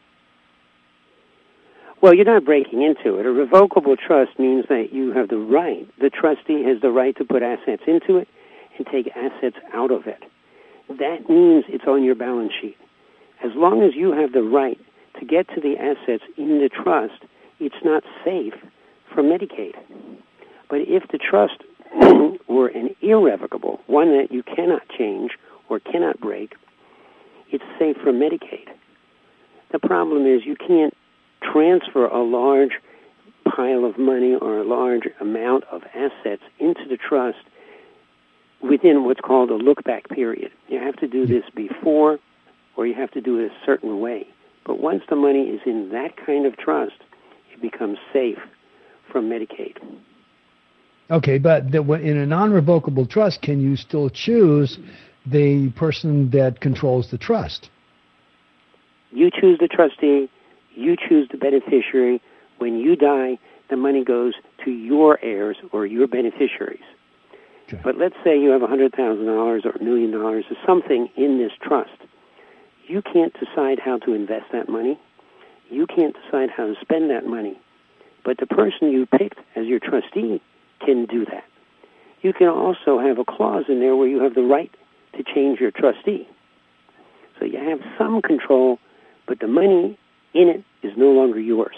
Well, you're not breaking into it. A revocable trust means that you have the right, the trustee has the right to put assets into it and take assets out of it. That means it's on your balance sheet. As long as you have the right to get to the assets in the trust, it's not safe from Medicaid. But if the trust were an irrevocable, one that you cannot change or cannot break, it's safe from Medicaid. The problem is you can't transfer a large pile of money or a large amount of assets into the trust within what's called a look-back period. You have to do this before, or you have to do it a certain way. But once the money is in that kind of trust, it becomes safe from Medicaid. Okay, but in a non-revocable trust, can you still choose the person that controls the trust? You choose the trustee. You choose the beneficiary. When you die, the money goes to your heirs or your beneficiaries. Okay. But let's say you have $100,000 or $1 million or something in this trust. You can't decide how to invest that money. You can't decide how to spend that money. But the person you picked as your trustee can do that. You can also have a clause in there where you have the right to change your trustee. So you have some control, but the money in it is no longer yours.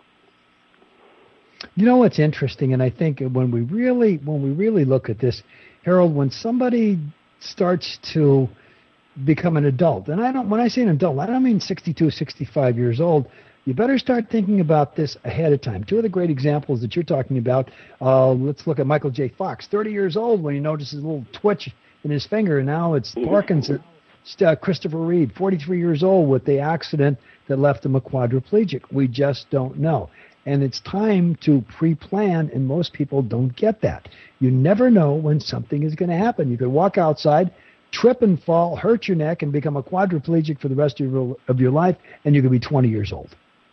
You know what's interesting, and I think when we really look at this, Harold, when somebody starts to become an adult, and when I say an adult, I don't mean 62, 65 years old. You better start thinking about this ahead of time. Two of the great examples that you're talking about, let's look at Michael J. Fox, 30 years old when he notices a little twitch in his finger, and now it's Parkinson's. Christopher Reeve, 43 years old with the accident that left him a quadriplegic. We just don't know. And it's time to pre-plan, and most people don't get that. You never know when something is going to happen. You could walk outside, trip and fall, hurt your neck, and become a quadriplegic for the rest of your life, and you could be 20 years old.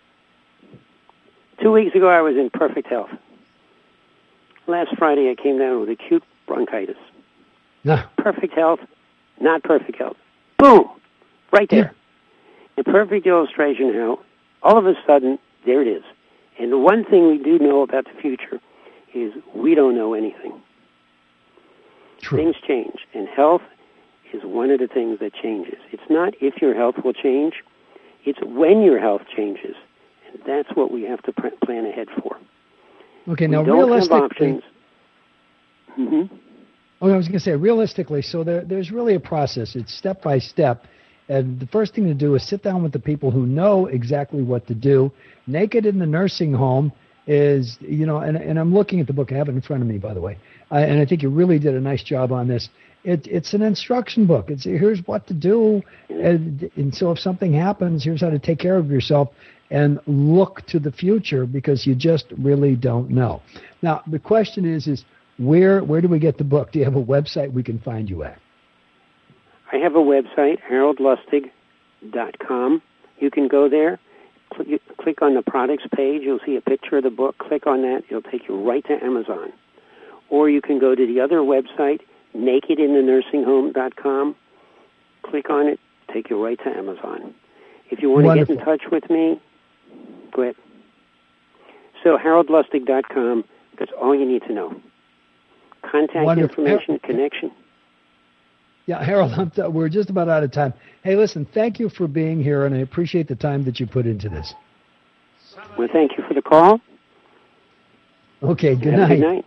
2 weeks ago, I was in perfect health. Last Friday, I came down with acute bronchitis. Perfect health, not perfect health. Boom! Right there. Yeah. A perfect illustration how all of a sudden, there it is. And the one thing we do know about the future is we don't know anything. True. Things change, and health is one of the things that changes. It's not if your health will change, it's when your health changes. And that's what we have to plan ahead for. Okay, now we don't realistically... have options. Mm-hmm. Oh, I was going to say, realistically, so there's really a process. It's step by step. And the first thing to do is sit down with the people who know exactly what to do. Naked in the Nursing Home is, and I'm looking at the book. I have it in front of me, by the way. And I think you really did a nice job on this. It's an instruction book. Here's what to do. And so if something happens, here's how to take care of yourself and look to the future because you just really don't know. Now, the question is where do we get the book? Do you have a website we can find you at? I have a website, haroldlustig.com. You can go there, click on the products page. You'll see a picture of the book. Click on that. It'll take you right to Amazon. Or you can go to the other website, nakedinthenursing.home.com. Click on it. Take you right to Amazon. If you want to get in touch with me, go ahead. So haroldlustig.com, that's all you need to know. Contact information, connection. Yeah, Harold, we're just about out of time. Hey, listen, thank you for being here, and I appreciate the time that you put into this. Well, thank you for the call. Okay, good night. Good night.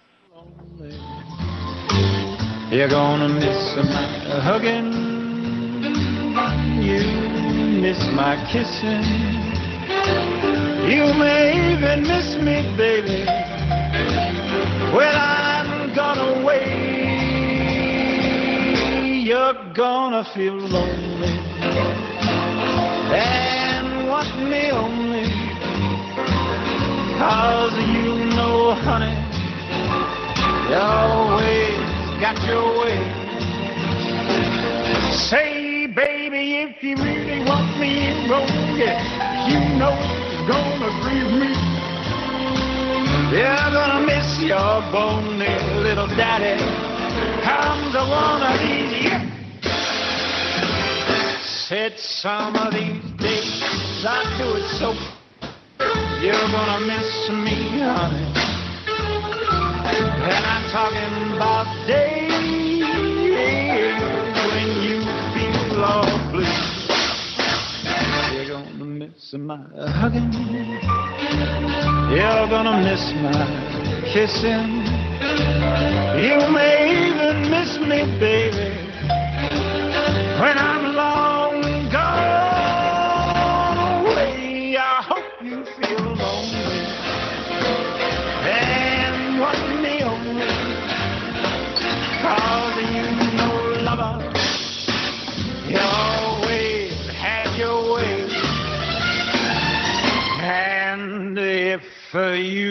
You're gonna miss my hugging, you miss my kissing, you may even miss me, baby, when I'm gone away. You're gonna feel lonely and want me only, 'cause you know, honey, you always got your way. Say, baby, if you really want me wrong, yeah, you know it's gonna grieve me. You're gonna miss your bony little daddy. Comes a one of these years. Said some of these days I do it so. You're gonna miss me, honey. And I'm talking about days when you feel all blue. You're gonna miss my hugging. You're gonna miss my kissing. You may even miss me, baby, when I'm long gone away. I hope you feel lonely and want me only, 'cause you know, lover, you always had your way. And if you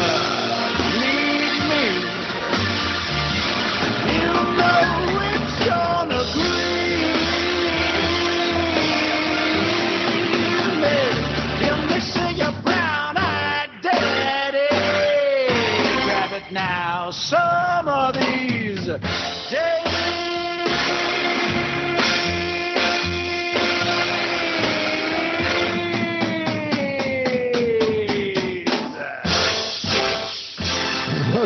now some of these days.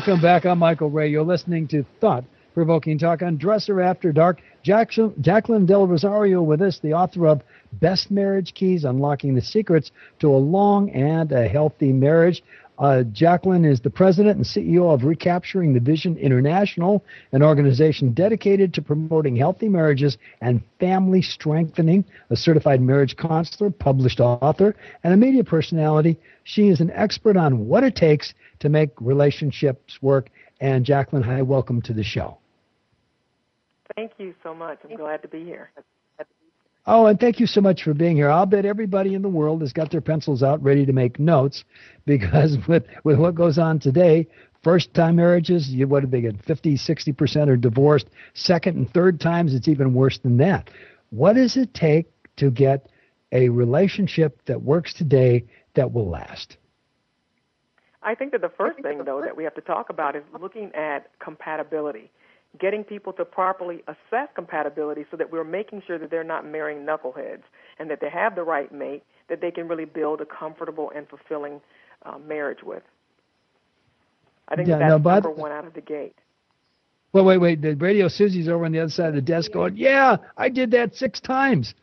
Welcome back. I'm Michael Ray. You're listening to Thought-Provoking Talk on Dresser After Dark. Jacqueline Del Rosario with us, the author of Best Marriage Keys, Unlocking the Secrets to a Long and a Healthy Marriage. Jacqueline is the president and CEO of Recapturing the Vision International, an organization dedicated to promoting healthy marriages and family strengthening, a certified marriage counselor, published author, and a media personality. She is an expert on what it takes to make relationships work. And Jacqueline, hi, welcome to the show. Thank you so much. I'm glad to be here. Oh, and thank you so much for being here. I'll bet everybody in the world has got their pencils out ready to make notes, because with what goes on today, first-time marriages, what do they get, 50, 60% are divorced. Second and third times, it's even worse than that. What does it take to get a relationship that works today that will last? I think that the first thing, though, that we have to talk about is looking at compatibility. Getting people to properly assess compatibility so that we're making sure that they're not marrying knuckleheads and that they have the right mate that they can really build a comfortable and fulfilling marriage with. I think that's number one out of the gate. Well, wait. The Radio Susie's over on the other side of the desk going, yeah, I did that 6 times.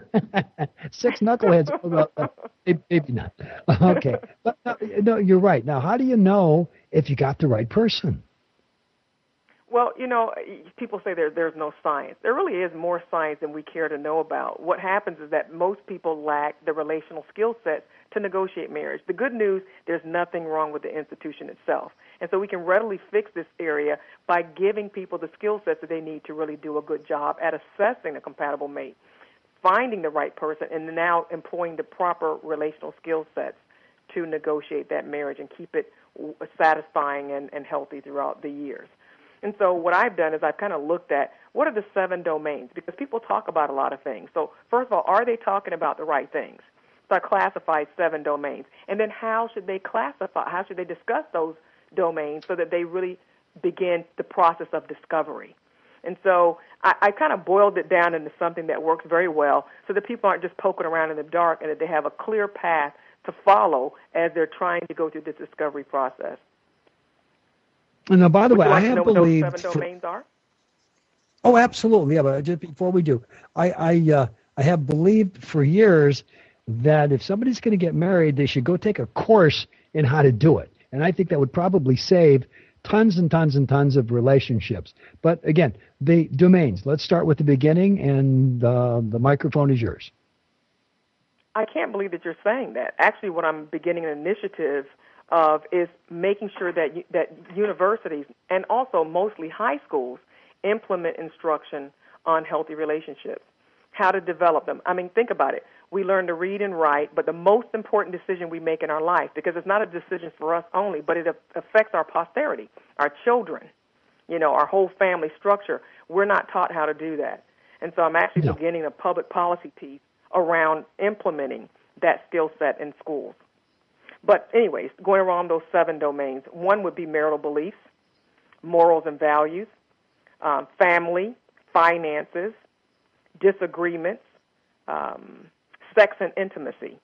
6 knuckleheads. Maybe not. Okay. But no, you're right. Now, how do you know if you got the right person? Well, people say there's no science. There really is more science than we care to know about. What happens is that most people lack the relational skill set to negotiate marriage. The good news, there's nothing wrong with the institution itself. And so we can readily fix this area by giving people the skill sets that they need to really do a good job at assessing a compatible mate, finding the right person, and now employing the proper relational skill sets to negotiate that marriage and keep it satisfying and healthy throughout the years. And so what I've done is I've kind of looked at what are the 7 domains, because people talk about a lot of things. So first of all, are they talking about the right things? So I classified 7 domains. And then how should they discuss those domains so that they really begin the process of discovery? And so I kind of boiled it down into something that works very well so that people aren't just poking around in the dark, and that they have a clear path to follow as they're trying to go through this discovery process. Now, by the way, I have believed. What those 7 domains are? Oh, absolutely. Yeah, but just before we do, I have believed for years that if somebody's going to get married, they should go take a course in how to do it, and I think that would probably save tons and tons and tons of relationships. But again, the domains. Let's start with the beginning, and the microphone is yours. I can't believe that you're saying that. Actually, what I'm beginning an initiative of is making sure that universities and also mostly high schools implement instruction on healthy relationships, how to develop them. I mean, think about it. We learn to read and write, but the most important decision we make in our life, because it's not a decision for us only, but it affects our posterity, our children, our whole family structure. We're not taught how to do that. And so I'm actually beginning a public policy piece around implementing that skill set in schools. But anyways, going around those 7 domains, one would be marital beliefs, morals and values, family, finances, disagreements, sex and intimacy.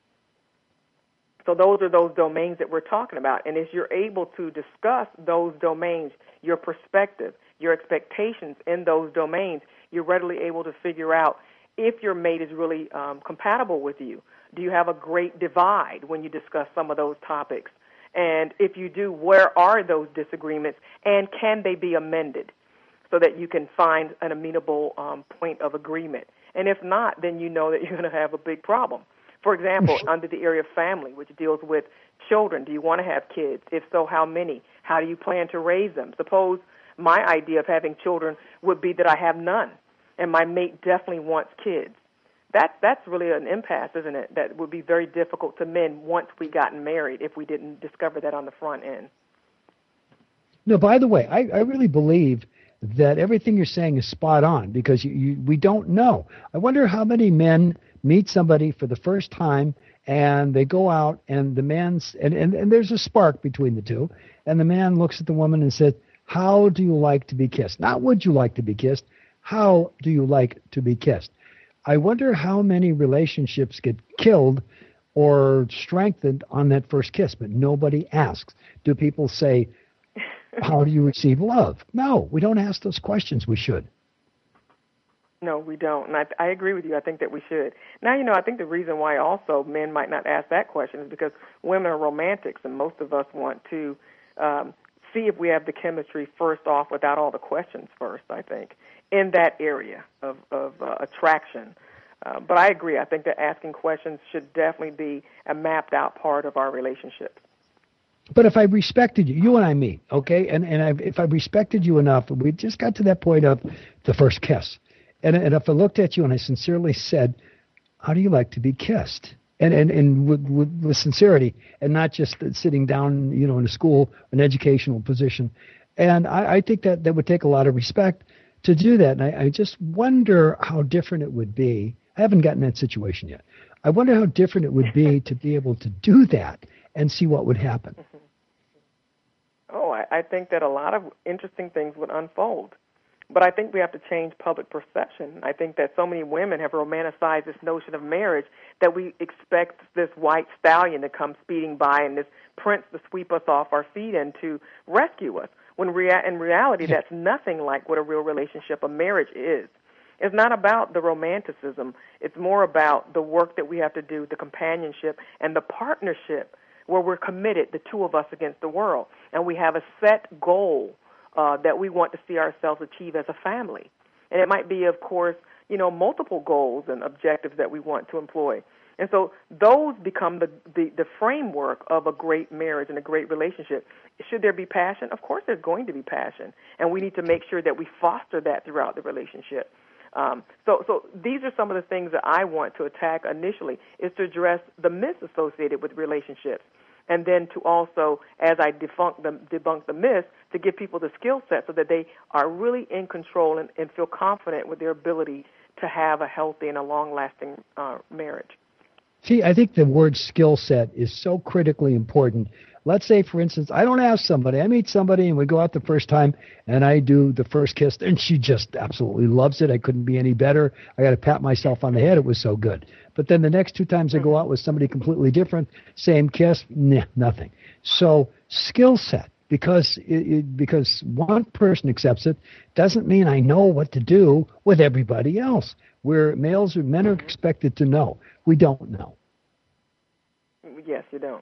So those are those domains that we're talking about. And as you're able to discuss those domains, your perspective, your expectations in those domains, you're readily able to figure out if your mate is really compatible with you. Do you have a great divide when you discuss some of those topics? And if you do, where are those disagreements, and can they be amended so that you can find an amenable point of agreement? And if not, then you know that you're going to have a big problem. For example, under the area of family, which deals with children, do you want to have kids? If so, how many? How do you plan to raise them? Suppose my idea of having children would be that I have none, and my mate definitely wants kids. That's really an impasse, isn't it? That would be very difficult to mend once we gotten married if we didn't discover that on the front end. No, by the way, I really believe that everything you're saying is spot on, because we don't know. I wonder how many men meet somebody for the first time and they go out and the man's and there's a spark between the two, and the man looks at the woman and says, "How do you like to be kissed?" Not would you like to be kissed, how do you like to be kissed? I wonder how many relationships get killed or strengthened on that first kiss, but nobody asks. Do people say, how do you receive love? No, we don't ask those questions. We should. No, we don't. And I agree with you. I think that we should. Now, I think the reason why also men might not ask that question is because women are romantics, and most of us want to see if we have the chemistry first off without all the questions first, I think, in that area of attraction. But I agree. I think that asking questions should definitely be a mapped out part of our relationship. But if I respected you, you and I meet, okay, if I respected you enough, we just got to that point of the first kiss, and if I looked at you and I sincerely said, "How do you like to be kissed?" and with sincerity, and not just sitting down, in a school, an educational position, and I think that would take a lot of respect to do that, and I just wonder how different it would be. I haven't gotten that situation yet. I wonder how different it would be to be able to do that and see what would happen. Oh, I think that a lot of interesting things would unfold. But I think we have to change public perception. I think that so many women have romanticized this notion of marriage that we expect this white stallion to come speeding by and this prince to sweep us off our feet and to rescue us, when in reality that's nothing like what a real relationship, a marriage is. It's not about the romanticism. It's more about the work that we have to do, the companionship, and the partnership where we're committed, the two of us against the world. And we have a set goal that we want to see ourselves achieve as a family. And it might be, of course, multiple goals and objectives that we want to employ. And so those become the framework of a great marriage and a great relationship. Should there be passion? Of course there's going to be passion. And we need to make sure that we foster that throughout the relationship. So these are some of the things that I want to attack initially, is to address the myths associated with relationships. And then to also, as I debunk the myths, to give people the skill set so that they are really in control and feel confident with their ability to have a healthy and a long-lasting marriage. See, I think the word skill set is so critically important. Let's say, for instance, I don't ask somebody. I meet somebody and we go out the first time and I do the first kiss and she just absolutely loves it. I couldn't be any better. I got to pat myself on the head. It was so good. But then the next two times I go out with somebody completely different, same kiss, nothing. So skill set, because one person accepts it, doesn't mean I know what to do with everybody else. Where men are expected to know. We don't know. Yes, you don't.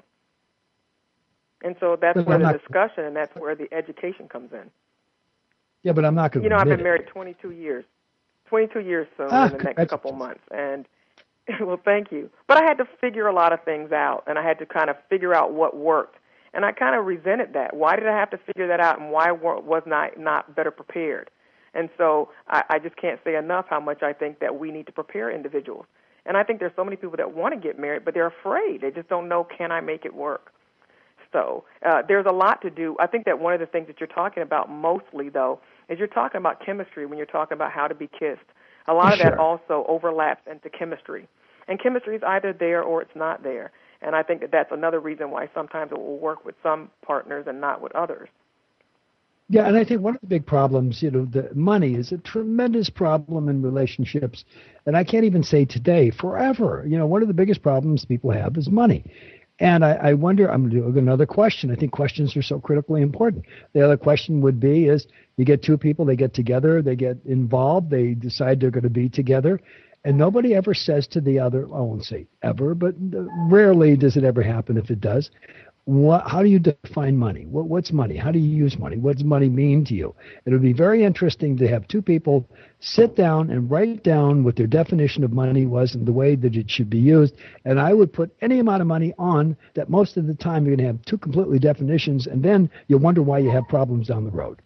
And so that's where the discussion and that's where the education comes in. Yeah, but I'm not going to I've been married 22 years. 22 years in the next couple months. And, well, thank you. But I had to figure a lot of things out, and I had to kind of figure out what worked. And I kind of resented that. Why did I have to figure that out, and why was not better prepared? And so I just can't say enough how much I think that we need to prepare individuals. And I think there's so many people that want to get married, but they're afraid. They just don't know, can I make it work? So there's a lot to do. I think that one of the things that you're talking about mostly, though, is you're talking about chemistry when you're talking about how to be kissed. A lot of that also overlaps into chemistry. And chemistry is either there or it's not there. And I think that that's another reason why sometimes it will work with some partners and not with others. Yeah, and I think one of the big problems, the money is a tremendous problem in relationships. And I can't even say today, forever. One of the biggest problems people have is money. And I wonder, I'm going to do another question. I think questions are so critically important. The other question would be is, you get two people, they get together, they get involved, they decide they're going to be together, and nobody ever says to the other, I won't say ever, but rarely does it ever happen if it does, how do you define money? What's money? How do you use money? What does money mean to you? It would be very interesting to have two people sit down and write down what their definition of money was and the way that it should be used. And I would put any amount of money on that. Most of the time you're going to have two completely definitions, and then you'll wonder why you have problems down the road.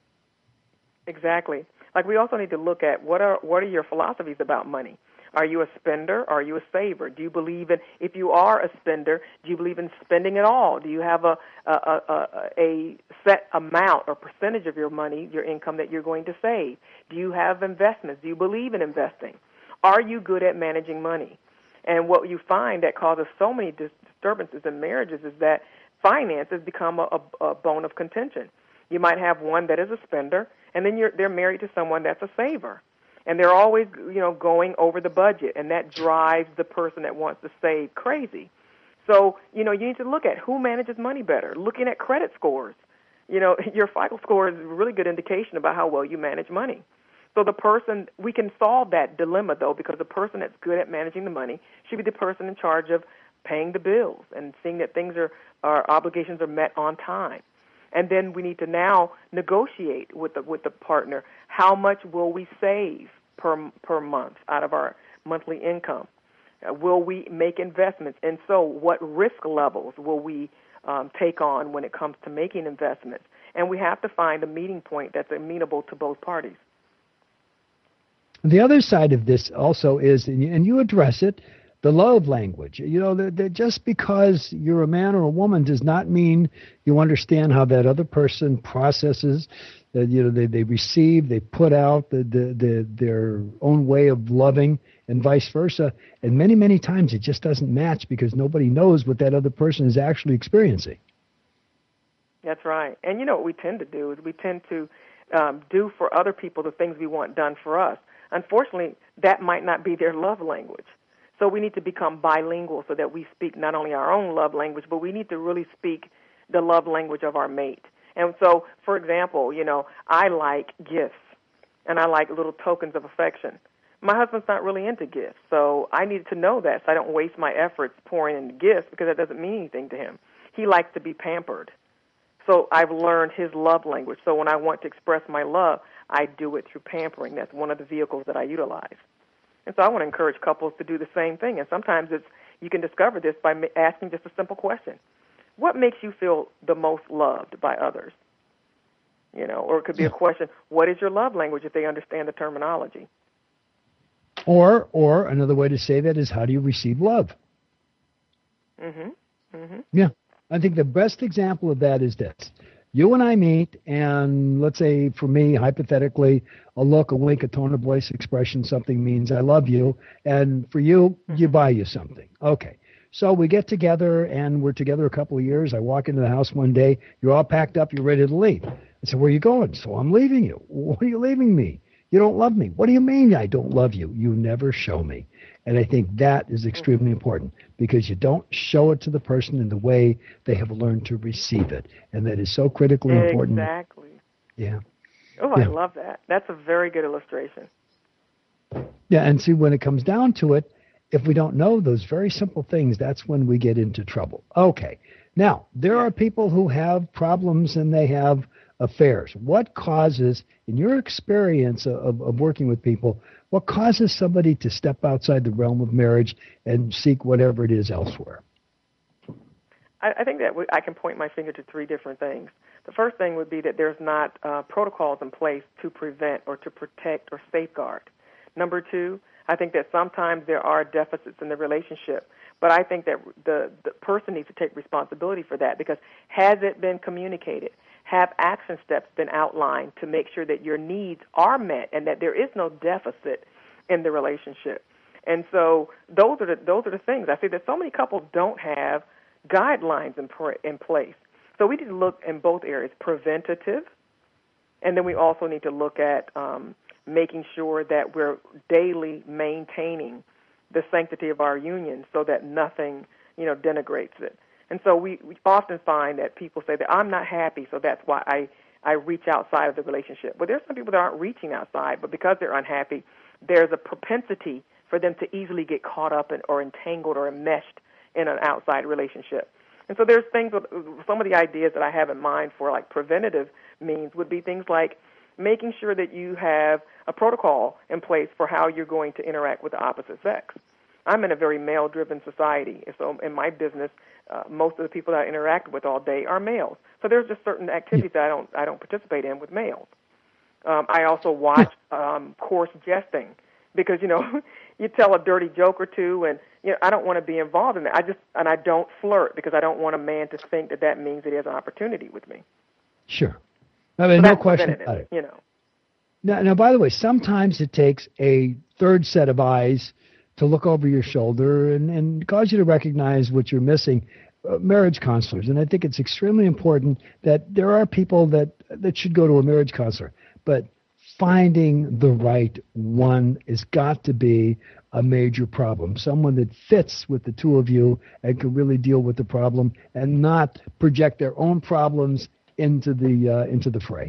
Exactly. Like, we also need to look at what are your philosophies about money. Are you a spender? Are you a saver? Do you believe in, if you are a spender, do you believe in spending it all? Do you have a set amount or percentage of your money, your income, that you're going to save? Do you have investments? Do you believe in investing? Are you good at managing money? And what you find that causes so many disturbances in marriages is that finances become a bone of contention. You might have one that is a spender, and then they're married to someone that's a saver. And they're always, going over the budget, and that drives the person that wants to save crazy. So, you need to look at who manages money better, looking at credit scores. your FICO score is a really good indication about how well you manage money. So we can solve that dilemma, though, because the person that's good at managing the money should be the person in charge of paying the bills and seeing that our obligations are met on time. And then we need to now negotiate with the partner. How much will we save per month out of our monthly income? Will we make investments? And so what risk levels will we take on when it comes to making investments? And we have to find a meeting point that's amenable to both parties. The other side of this also is, and you address it, the love language. Just because you're a man or a woman does not mean you understand how that other person processes. They receive, they put out their own way of loving, and vice versa. And many, many times it just doesn't match because nobody knows what that other person is actually experiencing. That's right. And what we tend to do is we tend to do for other people the things we want done for us. Unfortunately, that might not be their love language. So we need to become bilingual so that we speak not only our own love language, but we need to really speak the love language of our mate. And so, for example, I like gifts, and I like little tokens of affection. My husband's not really into gifts, so I needed to know that so I don't waste my efforts pouring into gifts because that doesn't mean anything to him. He likes to be pampered. So I've learned his love language. So when I want to express my love, I do it through pampering. That's one of the vehicles that I utilize. And so I want to encourage couples to do the same thing. And sometimes you can discover this by asking just a simple question. What makes you feel the most loved by others? Or it could be a question, what is your love language if they understand the terminology? Or another way to say that is, how do you receive love? Yeah. I think the best example of that is this. You and I meet, and let's say for me, hypothetically, a look, a wink, a tone of voice expression, something means I love you. And for you, you buy you something. Okay. So we get together, and we're together a couple of years. I walk into the house one day. You're all packed up. You're ready to leave. I said, where are you going? So I'm leaving you. What are you leaving me? You don't love me. What do you mean I don't love you? You never show me. And I think that is extremely important because you don't show it to the person in the way they have learned to receive it. And that is so critically important. Exactly. Yeah. Oh, I love that. That's a very good illustration. Yeah, and see, when it comes down to it, if we don't know those very simple things, that's when we get into trouble. Okay. Now, there are people who have problems and they have affairs. What causes, in your experience of working with people, what causes somebody to step outside the realm of marriage and seek whatever it is elsewhere? I think that I can point my finger to three different things. The first thing would be that there's not protocols in place to prevent or to protect or safeguard. Number two, I think that sometimes there are deficits in the relationship, but I think that the person needs to take responsibility for that because has it been communicated? Have action steps been outlined to make sure that your needs are met and that there is no deficit in the relationship? And so those are the things. I see that so many couples don't have guidelines in place. So we need to look in both areas, preventative, and then we also need to look at making sure that we're daily maintaining the sanctity of our union so that nothing, denigrates it. And so we often find that people say that I'm not happy, so that's why I reach outside of the relationship. But there's some people that aren't reaching outside, but because they're unhappy, there's a propensity for them to easily get caught up or entangled or enmeshed in an outside relationship. And so there's things, some of the ideas that I have in mind for like preventative means would be things like making sure that you have a protocol in place for how you're going to interact with the opposite sex. I'm in a very male-driven society, so in my business, most of the people that I interact with all day are males. So there's just certain activities that I don't participate in with males. I also watch coarse jesting because you tell a dirty joke or two, and I don't want to be involved in that. I don't flirt because I don't want a man to think that means that he has an opportunity with me. Sure, I mean, so no question about it. Now, by the way, sometimes it takes a third set of eyes to look over your shoulder and cause you to recognize what you're missing. Marriage counselors, and I think it's extremely important that there are people that should go to a marriage counselor, but finding the right one has got to be a major problem. Someone that fits with the two of you and can really deal with the problem and not project their own problems into the fray.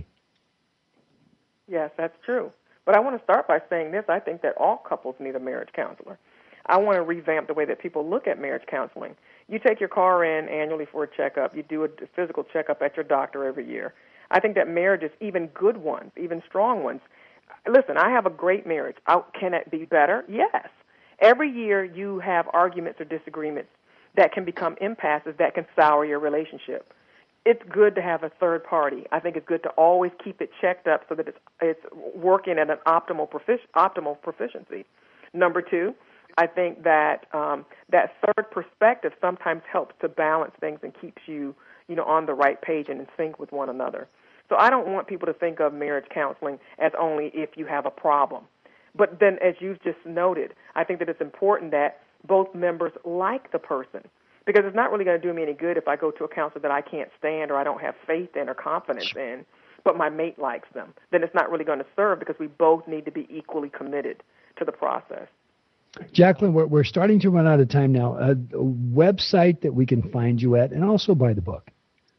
Yes, that's true. But I want to start by saying this. I think that all couples need a marriage counselor. I want to revamp the way that people look at marriage counseling. You take your car in annually for a checkup. You do a physical checkup at your doctor every year. I think that marriages, even good ones, even strong ones, listen, I have a great marriage. Can it be better? Yes. Every year you have arguments or disagreements that can become impasses that can sour your relationship. It's good to have a third party. I think it's good to always keep it checked up so that it's working at an optimal proficiency. Number two, I think that that third perspective sometimes helps to balance things and keeps you, on the right page and in sync with one another. So I don't want people to think of marriage counseling as only if you have a problem. But then, as you've just noted, I think that it's important that both members like the person, because it's not really going to do me any good if I go to a counselor that I can't stand or I don't have faith in or confidence in, but my mate likes them. Then it's not really going to serve because we both need to be equally committed to the process. Jacqueline, we're starting to run out of time now. A website that we can find you at and also buy the book.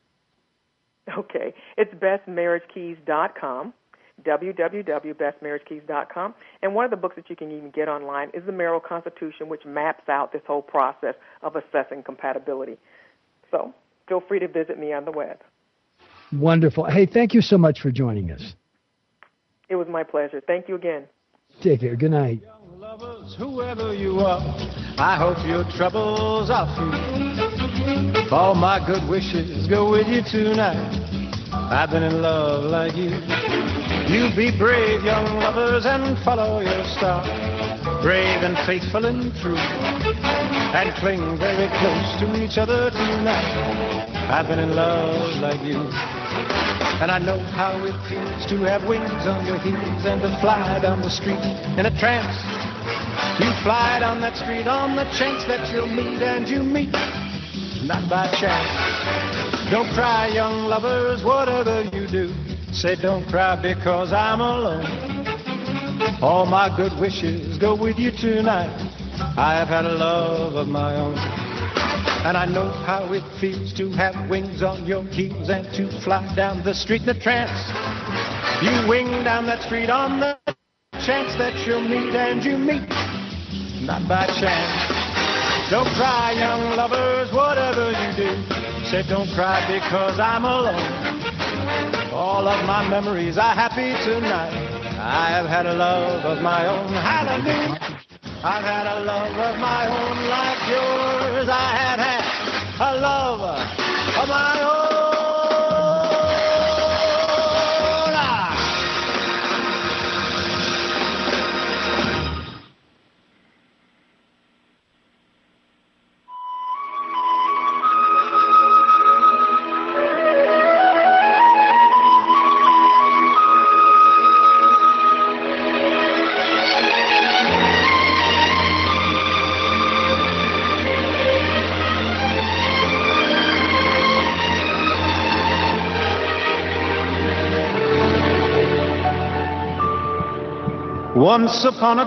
Okay. It's bestmarriagekeys.com, www.bestmarriagekeys.com. And one of the books that you can even get online is The Marital Constitution, which maps out this whole process of assessing compatibility. So feel free to visit me on the web. Wonderful. Hey, thank you so much for joining us. It was my pleasure. Thank you again. Take care. Good night. Young lovers, whoever you are, I hope your troubles are few. All my good wishes go with you tonight. I've been in love like you. You be brave, young lovers, and follow your star. Brave and faithful and true. And cling very close to each other tonight. I've been in love like you. And I know how it feels to have wings on your heels and to fly down the street in a trance. You fly down that street on the chance that you'll meet, and you meet, not by chance. Don't cry, young lovers, whatever you do. Say don't cry because I'm alone. All my good wishes go with you tonight. I've had a love of my own. And I know how it feels to have wings on your heels and to fly down the street in a trance. You wing down that street on the chance that you'll meet, and you meet, not by chance. Don't cry, young lovers, whatever you do. Say don't cry because I'm alone. All of my memories are happy tonight. I have had a love of my own. Hallelujah. I've had a love of my own like yours. I have had a love of my own. Once upon a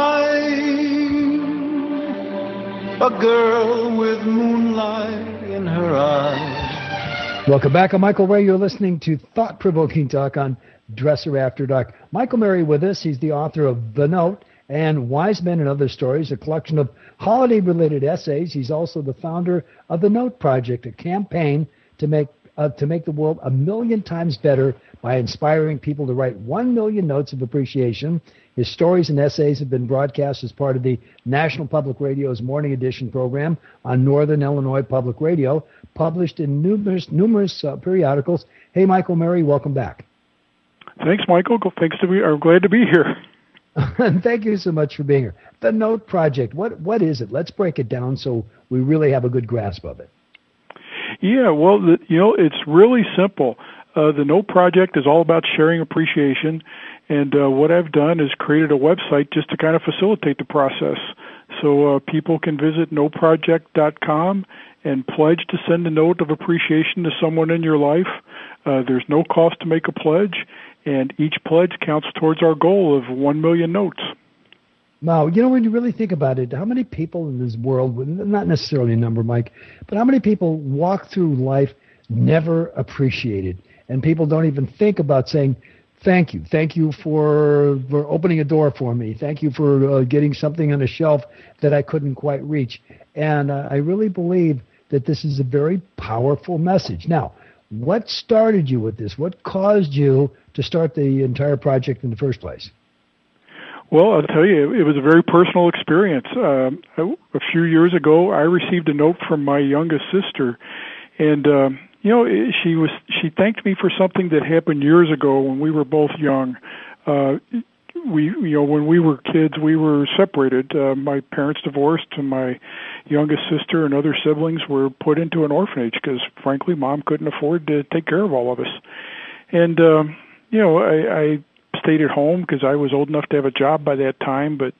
time, a girl with moonlight in her eyes. Welcome back. I'm Michael Ray. You're listening to Thought-Provoking Talk on Dresser After Dark. Michael Mary with us. He's the author of The Note and Wise Men and Other Stories, a collection of holiday-related essays. He's also the founder of The Note Project, a campaign to make the world 1 million times better by inspiring people to write 1 million notes of appreciation. His stories and essays have been broadcast as part of the National Public Radio's Morning Edition program on Northern Illinois Public Radio, published in numerous periodicals. Hey, Michael Mary, welcome back. Thanks, Michael. I'm glad to be here. Thank you so much for being here. The Note Project, what is it? Let's break it down so we really have a good grasp of it. Yeah, well, it's really simple. The Note Project is all about sharing appreciation, and what I've done is created a website just to kind of facilitate the process. So people can visit noteproject.com and pledge to send a note of appreciation to someone in your life. There's no cost to make a pledge, and each pledge counts towards our goal of 1 million notes. Wow, when you really think about it, how many people in this world, not necessarily a number, Mike, but how many people walk through life never appreciated? and people don't even think about saying, thank you for opening a door for me. Thank you for getting something on a shelf that I couldn't quite reach. And I really believe that this is a very powerful message. Now, what started you with this? What caused you to start the entire project in the first place? Well, I'll tell you, it was a very personal experience. A few years ago, I received a note from my youngest sister, and she thanked me for something that happened years ago when we were both young. When we were kids, we were separated. My parents divorced, and my youngest sister and other siblings were put into an orphanage because, frankly, Mom couldn't afford to take care of all of us. And I stayed at home because I was old enough to have a job by that time. But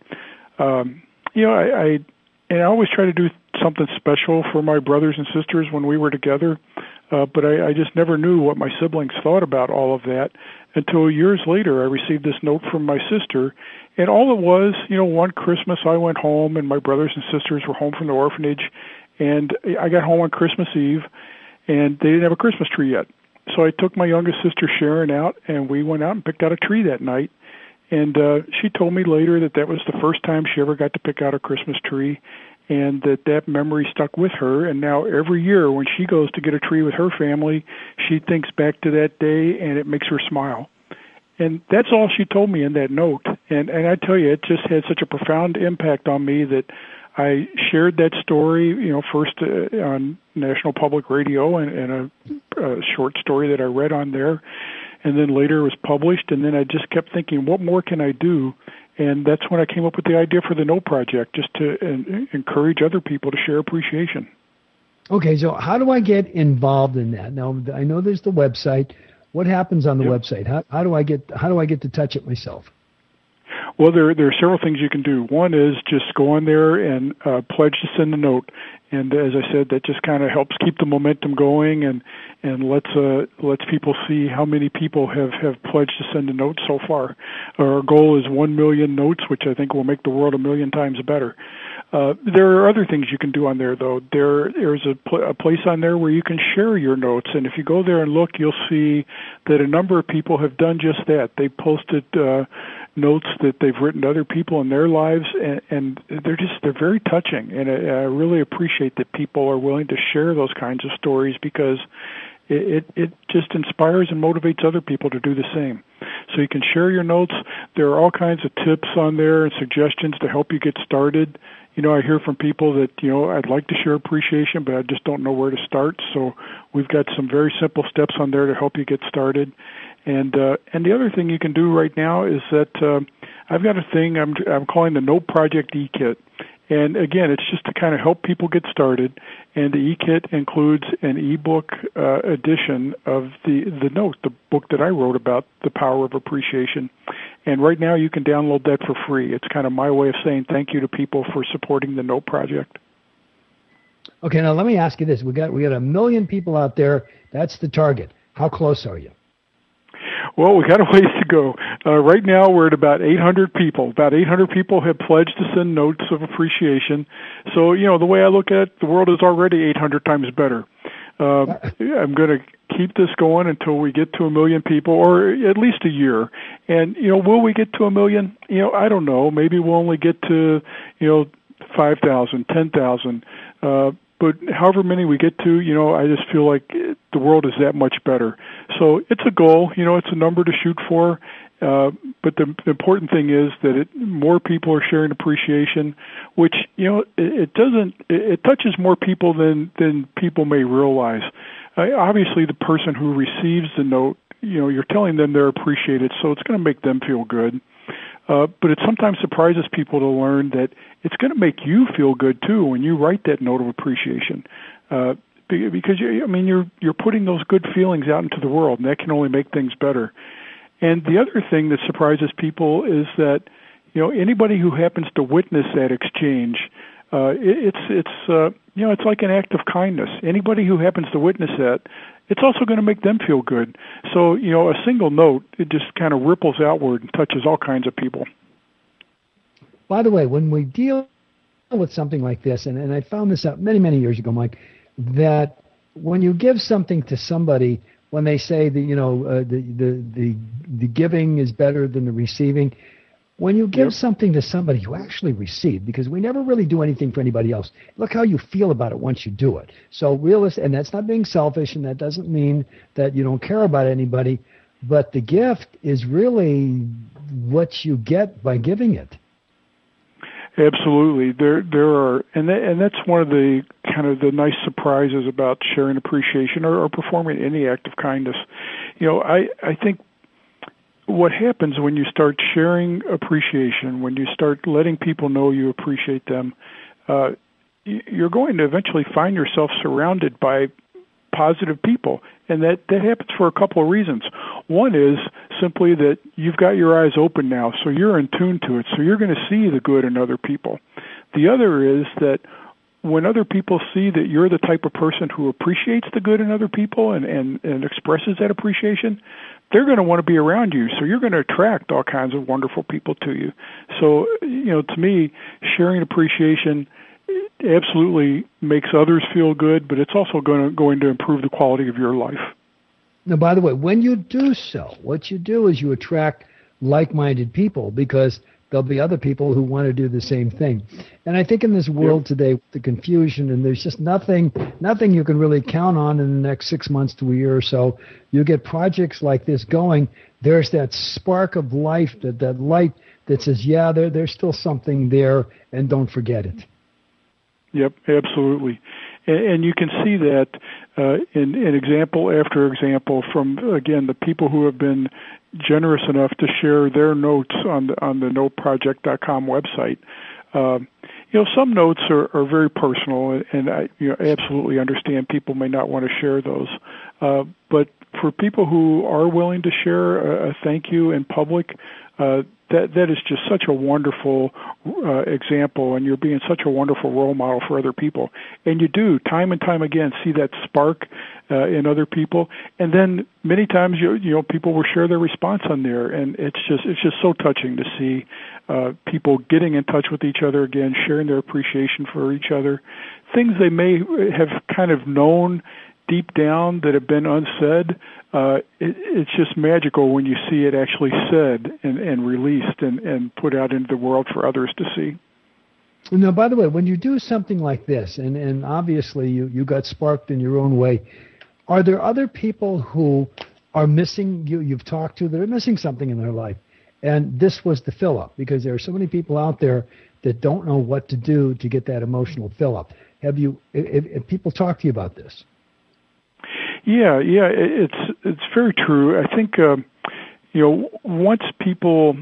I always try to do something special for my brothers and sisters when we were together. But I just never knew what my siblings thought about all of that until years later I received this note from my sister. And all it was, one Christmas I went home and my brothers and sisters were home from the orphanage. And I got home on Christmas Eve and they didn't have a Christmas tree yet. So I took my youngest sister Sharon out and we went out and picked out a tree that night. And she told me later that was the first time she ever got to pick out a Christmas tree, and that memory stuck with her. And now every year when she goes to get a tree with her family, she thinks back to that day, and it makes her smile. And that's all she told me in that note. And I tell you, it just had such a profound impact on me that I shared that story, first on National Public Radio and a short story that I read on there. And then later it was published, and then I just kept thinking, what more can I do? And that's when I came up with the idea for the Note Project, just to encourage other people to share appreciation. Okay, so how do I get involved in that? Now, I know there's the website. What happens on the website? How do I get to touch it myself? Well, there are several things you can do. One is just go on there and pledge to send a note. And as I said, that just kind of helps keep the momentum going and lets people see how many people have pledged to send a note so far. Our goal is 1 million notes, which I think will make the world a million times better. There are other things you can do on there, though. There's a place on there where you can share your notes, and if you go there and look, you'll see that a number of people have done just that. They posted notes that they've written to other people in their lives, and they're very touching. And I really appreciate that people are willing to share those kinds of stories because it just inspires and motivates other people to do the same. So you can share your notes. There are all kinds of tips on there and suggestions to help you get started. I hear from people that, I'd like to share appreciation, but I just don't know where to start. So we've got some very simple steps on there to help you get started. And the other thing you can do right now is that I've got a thing I'm calling the Note Project E-Kit. And again, it's just to kind of help people get started. And the E-Kit includes an e-book edition of the Note, the book that I wrote about the power of appreciation. And right now you can download that for free. It's kind of my way of saying thank you to people for supporting the Note Project. Okay, now let me ask you this. We got 1 million people out there. That's the target. How close are you? Well, we got a ways to go. Right now, we're at about 800 people. About 800 people have pledged to send notes of appreciation. So, the way I look at it, the world is already 800 times better. I'm going to keep this going until we get to 1 million people, or at least a year. And, will we get to 1 million? I don't know. Maybe we'll only get to, 5,000, 10,000. But however many we get to, I just feel like the world is that much better. So it's a goal, it's a number to shoot for. But the important thing is that more people are sharing appreciation, which, it touches more people than people may realize. Obviously, the person who receives the note, you're telling them they're appreciated, so it's going to make them feel good. But it sometimes surprises people to learn that it's going to make you feel good too when you write that note of appreciation, because you're putting those good feelings out into the world, and that can only make things better. And the other thing that surprises people is that anybody who happens to witness that exchange, it's like an act of kindness. Anybody who happens to witness that, it's also going to make them feel good. So, a single note, it just kind of ripples outward and touches all kinds of people. By the way, when we deal with something like this, and I found this out many, many years ago, Mike, that when you give something to somebody, when they say that the giving is better than the receiving. When you give something to somebody you actually receive, because we never really do anything for anybody else. Look how you feel about it once you do it. So and that's not being selfish, and that doesn't mean that you don't care about anybody, but the gift is really what you get by giving it. Absolutely. There are, and that's one of the kind of the nice surprises about sharing appreciation or performing any act of kindness. I think what happens when you start sharing appreciation, when you start letting people know you appreciate them, you're going to eventually find yourself surrounded by positive people. And that happens for a couple of reasons. One is simply that you've got your eyes open now, so you're in tune to it, so you're going to see the good in other people. The other is that when other people see that you're the type of person who appreciates the good in other people and expresses that appreciation, they're going to want to be around you, so you're going to attract all kinds of wonderful people to you. So, to me, sharing appreciation absolutely makes others feel good, but it's also going to improve the quality of your life. Now, by the way, when you do so, what you do is you attract like-minded people, because there'll be other people who want to do the same thing. And I think in this world today, with the confusion, and there's just nothing you can really count on in the next 6 months to a year or so, you get projects like this going, there's that spark of life, that light that says, yeah, there's still something there, and don't forget it. Yep, absolutely. And you can see that in example after example from, again, the people who have been generous enough to share their notes on the noteproject.com website. Some notes are very personal, and I absolutely understand people may not want to share those. But for people who are willing to share a thank you in public, that is just such a wonderful example, and you're being such a wonderful role model for other people. And you do, time and time again, see that spark in other people. And then many times, people will share their response on there, and it's just so touching to see people getting in touch with each other again, sharing their appreciation for each other, things they may have kind of known deep down that have been unsaid. It's just magical when you see it actually said and released and put out into the world for others to see. Now, by the way, when you do something like this, and obviously you got sparked in your own way, are there other people who are missing, you've talked to, that are missing something in their life? And this was the fill-up, because there are so many people out there that don't know what to do to get that emotional fill-up. Have people talked to you about this? Yeah, it's very true. I think once people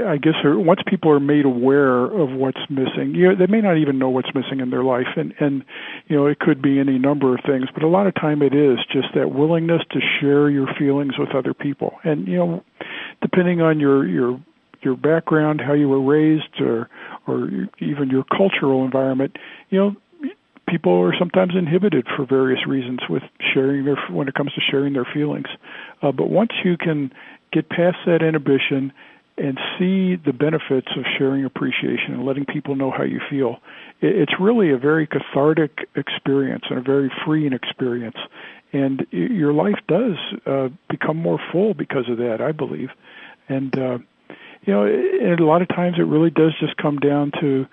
are made aware of what's missing, they may not even know what's missing in their life, and it could be any number of things, but a lot of time it is just that willingness to share your feelings with other people. And depending on your background, how you were raised, or even your cultural environment, people are sometimes inhibited for various reasons with when it comes to sharing their feelings. But once you can get past that inhibition and see the benefits of sharing appreciation and letting people know how you feel, it's really a very cathartic experience and a very freeing experience. And your life does become more full because of that, I believe. And, and a lot of times it really does just come down to,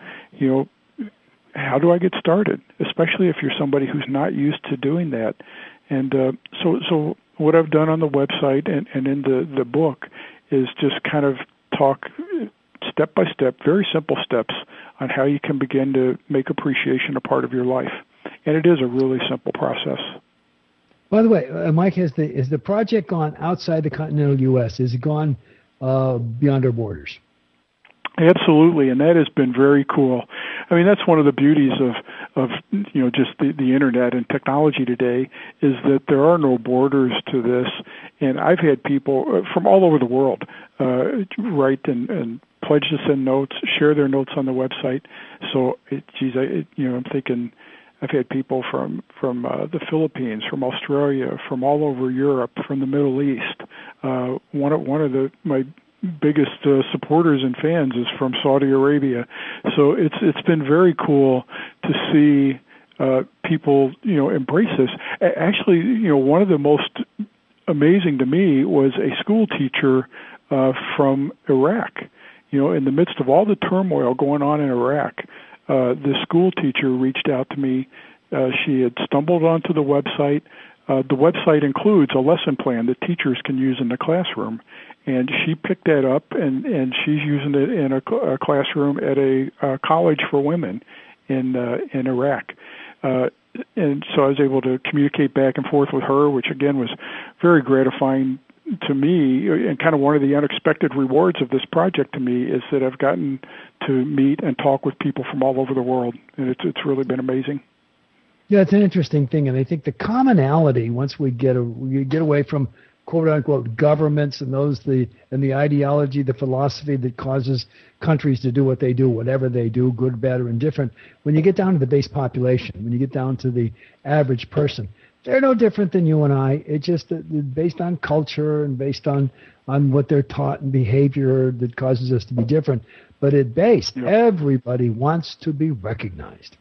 how do I get started, especially if you're somebody who's not used to doing that. And so what I've done on the website and in the book is just kind of talk step by step, very simple steps on how you can begin to make appreciation a part of your life. And it is a really simple process. By the way, Mike, is the project gone outside the continental U.S.? Is it gone beyond our borders? Absolutely, and that has been very cool. I mean, that's one of the beauties of just the internet and technology today, is that there are no borders to this. And I've had people from all over the world write and pledge to send notes, share their notes on the website. So, I'm thinking I've had people from the Philippines, from Australia, from all over Europe, from the Middle East. One of my biggest supporters and fans is from Saudi Arabia. So it's been very cool to see people embrace this. Actually, one of the most amazing to me was a school teacher from Iraq. In the midst of all the turmoil going on in Iraq, the school teacher reached out to me. She had stumbled onto the website. The website includes a lesson plan that teachers can use in the classroom. And she picked that up, and she's using it in a classroom at a college for women in Iraq. And so I was able to communicate back and forth with her, which again was very gratifying to me, and kind of one of the unexpected rewards of this project to me is that I've gotten to meet and talk with people from all over the world, and it's really been amazing. Yeah, it's an interesting thing, and I think the commonality once we get away from quote unquote governments and the ideology, the philosophy that causes countries to do what they do, whatever they do, good, bad, or indifferent. When you get down to the base population, when you get down to the average person, they're no different than you and I. It's just based on culture and based on what they're taught and behavior that causes us to be different. But at base, everybody wants to be recognized.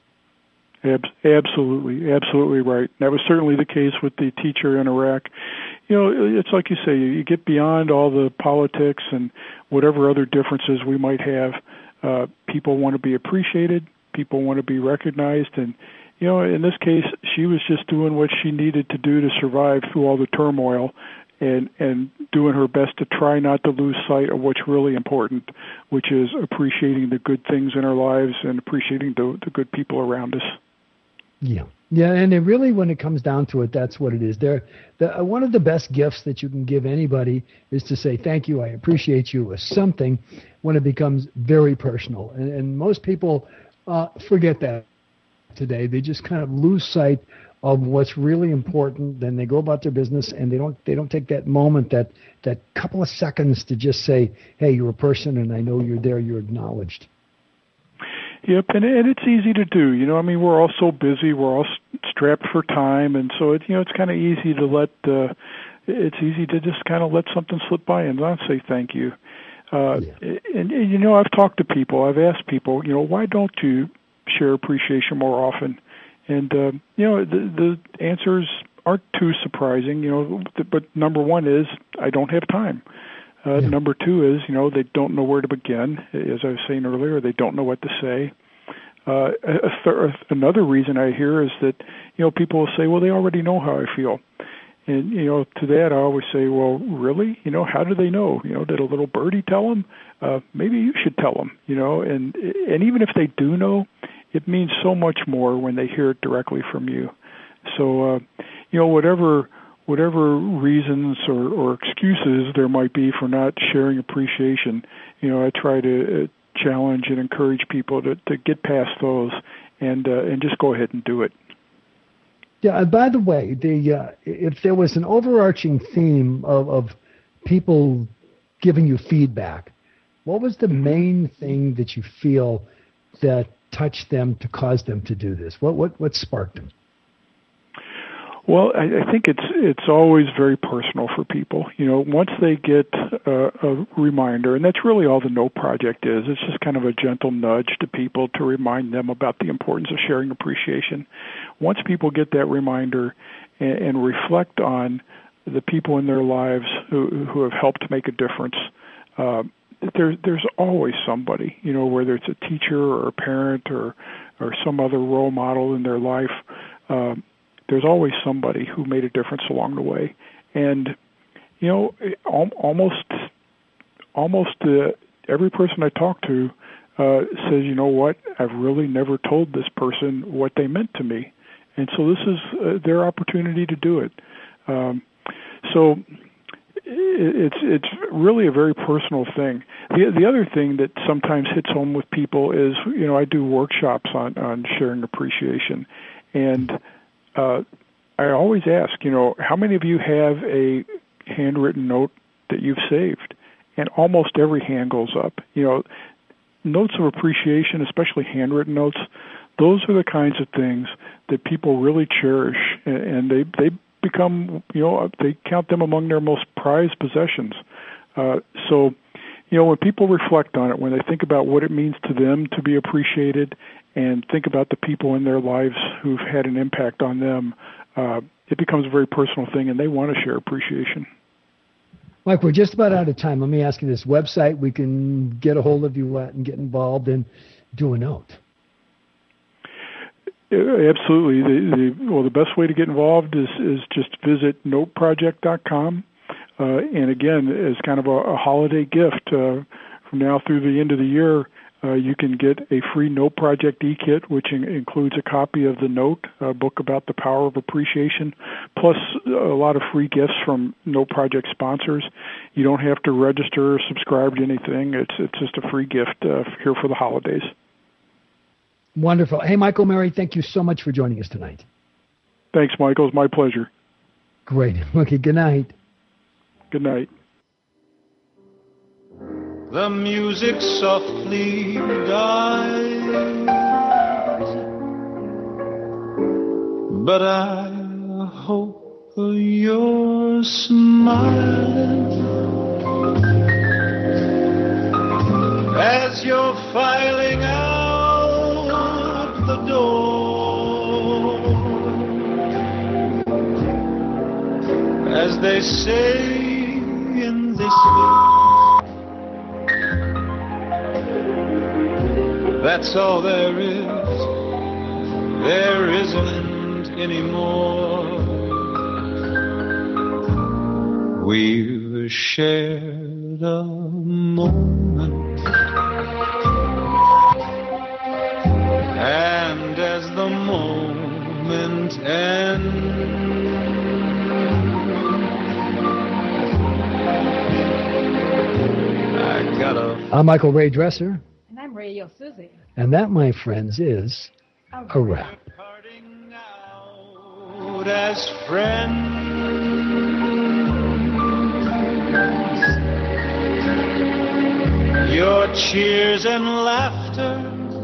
Absolutely right. That was certainly the case with the teacher in Iraq. It's like you say, you get beyond all the politics and whatever other differences we might have. People want to be appreciated. People want to be recognized. And, in this case, she was just doing what she needed to do to survive through all the turmoil and doing her best to try not to lose sight of what's really important, which is appreciating the good things in our lives and appreciating the good people around us. Yeah, and it really, when it comes down to it, that's what it is. One of the best gifts that you can give anybody is to say, thank you, I appreciate you, or something, when it becomes very personal. And most people forget that today. They just kind of lose sight of what's really important. Then they go about their business, and they don't take that moment, that couple of seconds to just say, hey, you're a person, and I know you're there, you're acknowledged. Yep, and it's easy to do. We're all so busy. We're all strapped for time, and so it's kind of easy to it's easy to just kind of let something slip by and not say thank you. And I've talked to people. I've asked people, why don't you share appreciation more often? And the answers aren't too surprising. But number one is I don't have time. Number two is, they don't know where to begin. As I was saying earlier, they don't know what to say. Another reason I hear is that, people will say, well, they already know how I feel. And, to that I always say, well, really? How do they know? Did a little birdie tell them? Maybe you should tell them, and even if they do know, it means so much more when they hear it directly from you. So, whatever reasons or excuses there might be for not sharing appreciation, I try to challenge and encourage people to get past those and just go ahead and do it. Yeah. By the way, if there was an overarching theme of people giving you feedback, what was the main thing that you feel that touched them to cause them to do this? What sparked them? Well, I think it's always very personal for people. Once they get a reminder, and that's really all the No Project is. It's just kind of a gentle nudge to people to remind them about the importance of sharing appreciation. Once people get that reminder and reflect on the people in their lives who have helped make a difference, there's always somebody, whether it's a teacher or a parent or some other role model in their life. There's always somebody who made a difference along the way. And, almost every person I talk to says, you know what, I've really never told this person what they meant to me. And so this is their opportunity to do it. So it's really a very personal thing. The other thing that sometimes hits home with people is, I do workshops on sharing appreciation. And I always ask, how many of you have a handwritten note that you've saved? And almost every hand goes up. Notes of appreciation, especially handwritten notes, those are the kinds of things that people really cherish, and they become, they count them among their most prized possessions. So, when people reflect on it, when they think about what it means to them to be appreciated and think about the people in their lives who've had an impact on them, it becomes a very personal thing, and they want to share appreciation. Mike, we're just about out of time. Let me ask you this website we can get a hold of you at and get involved and do a note. Absolutely. The best way to get involved is just visit noteproject.com. And again, as kind of a holiday gift, from now through the end of the year, you can get a free Note Project e-kit, which includes a copy of the Note, a book about the power of appreciation, plus a lot of free gifts from Note Project sponsors. You don't have to register or subscribe to anything. It's just a free gift here for the holidays. Wonderful. Hey, Michael Murray, thank you so much for joining us tonight. Thanks, Michael. It's my pleasure. Great. Okay, good night. Good night. The music softly dies, but I hope you're smiling as you're filing out the door. As they say in this book, that's all there is. There isn't any more. We've shared a moment, and as the moment ends, I'm Michael Ray Dresser. And I'm Radio Susie. And that, my friends, is a wrap. Parting out as friends, your cheers and laughter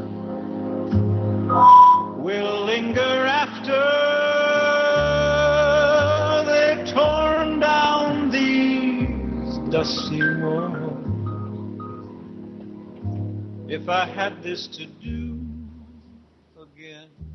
will linger after they've torn down these dusty walls. If I had this to do again,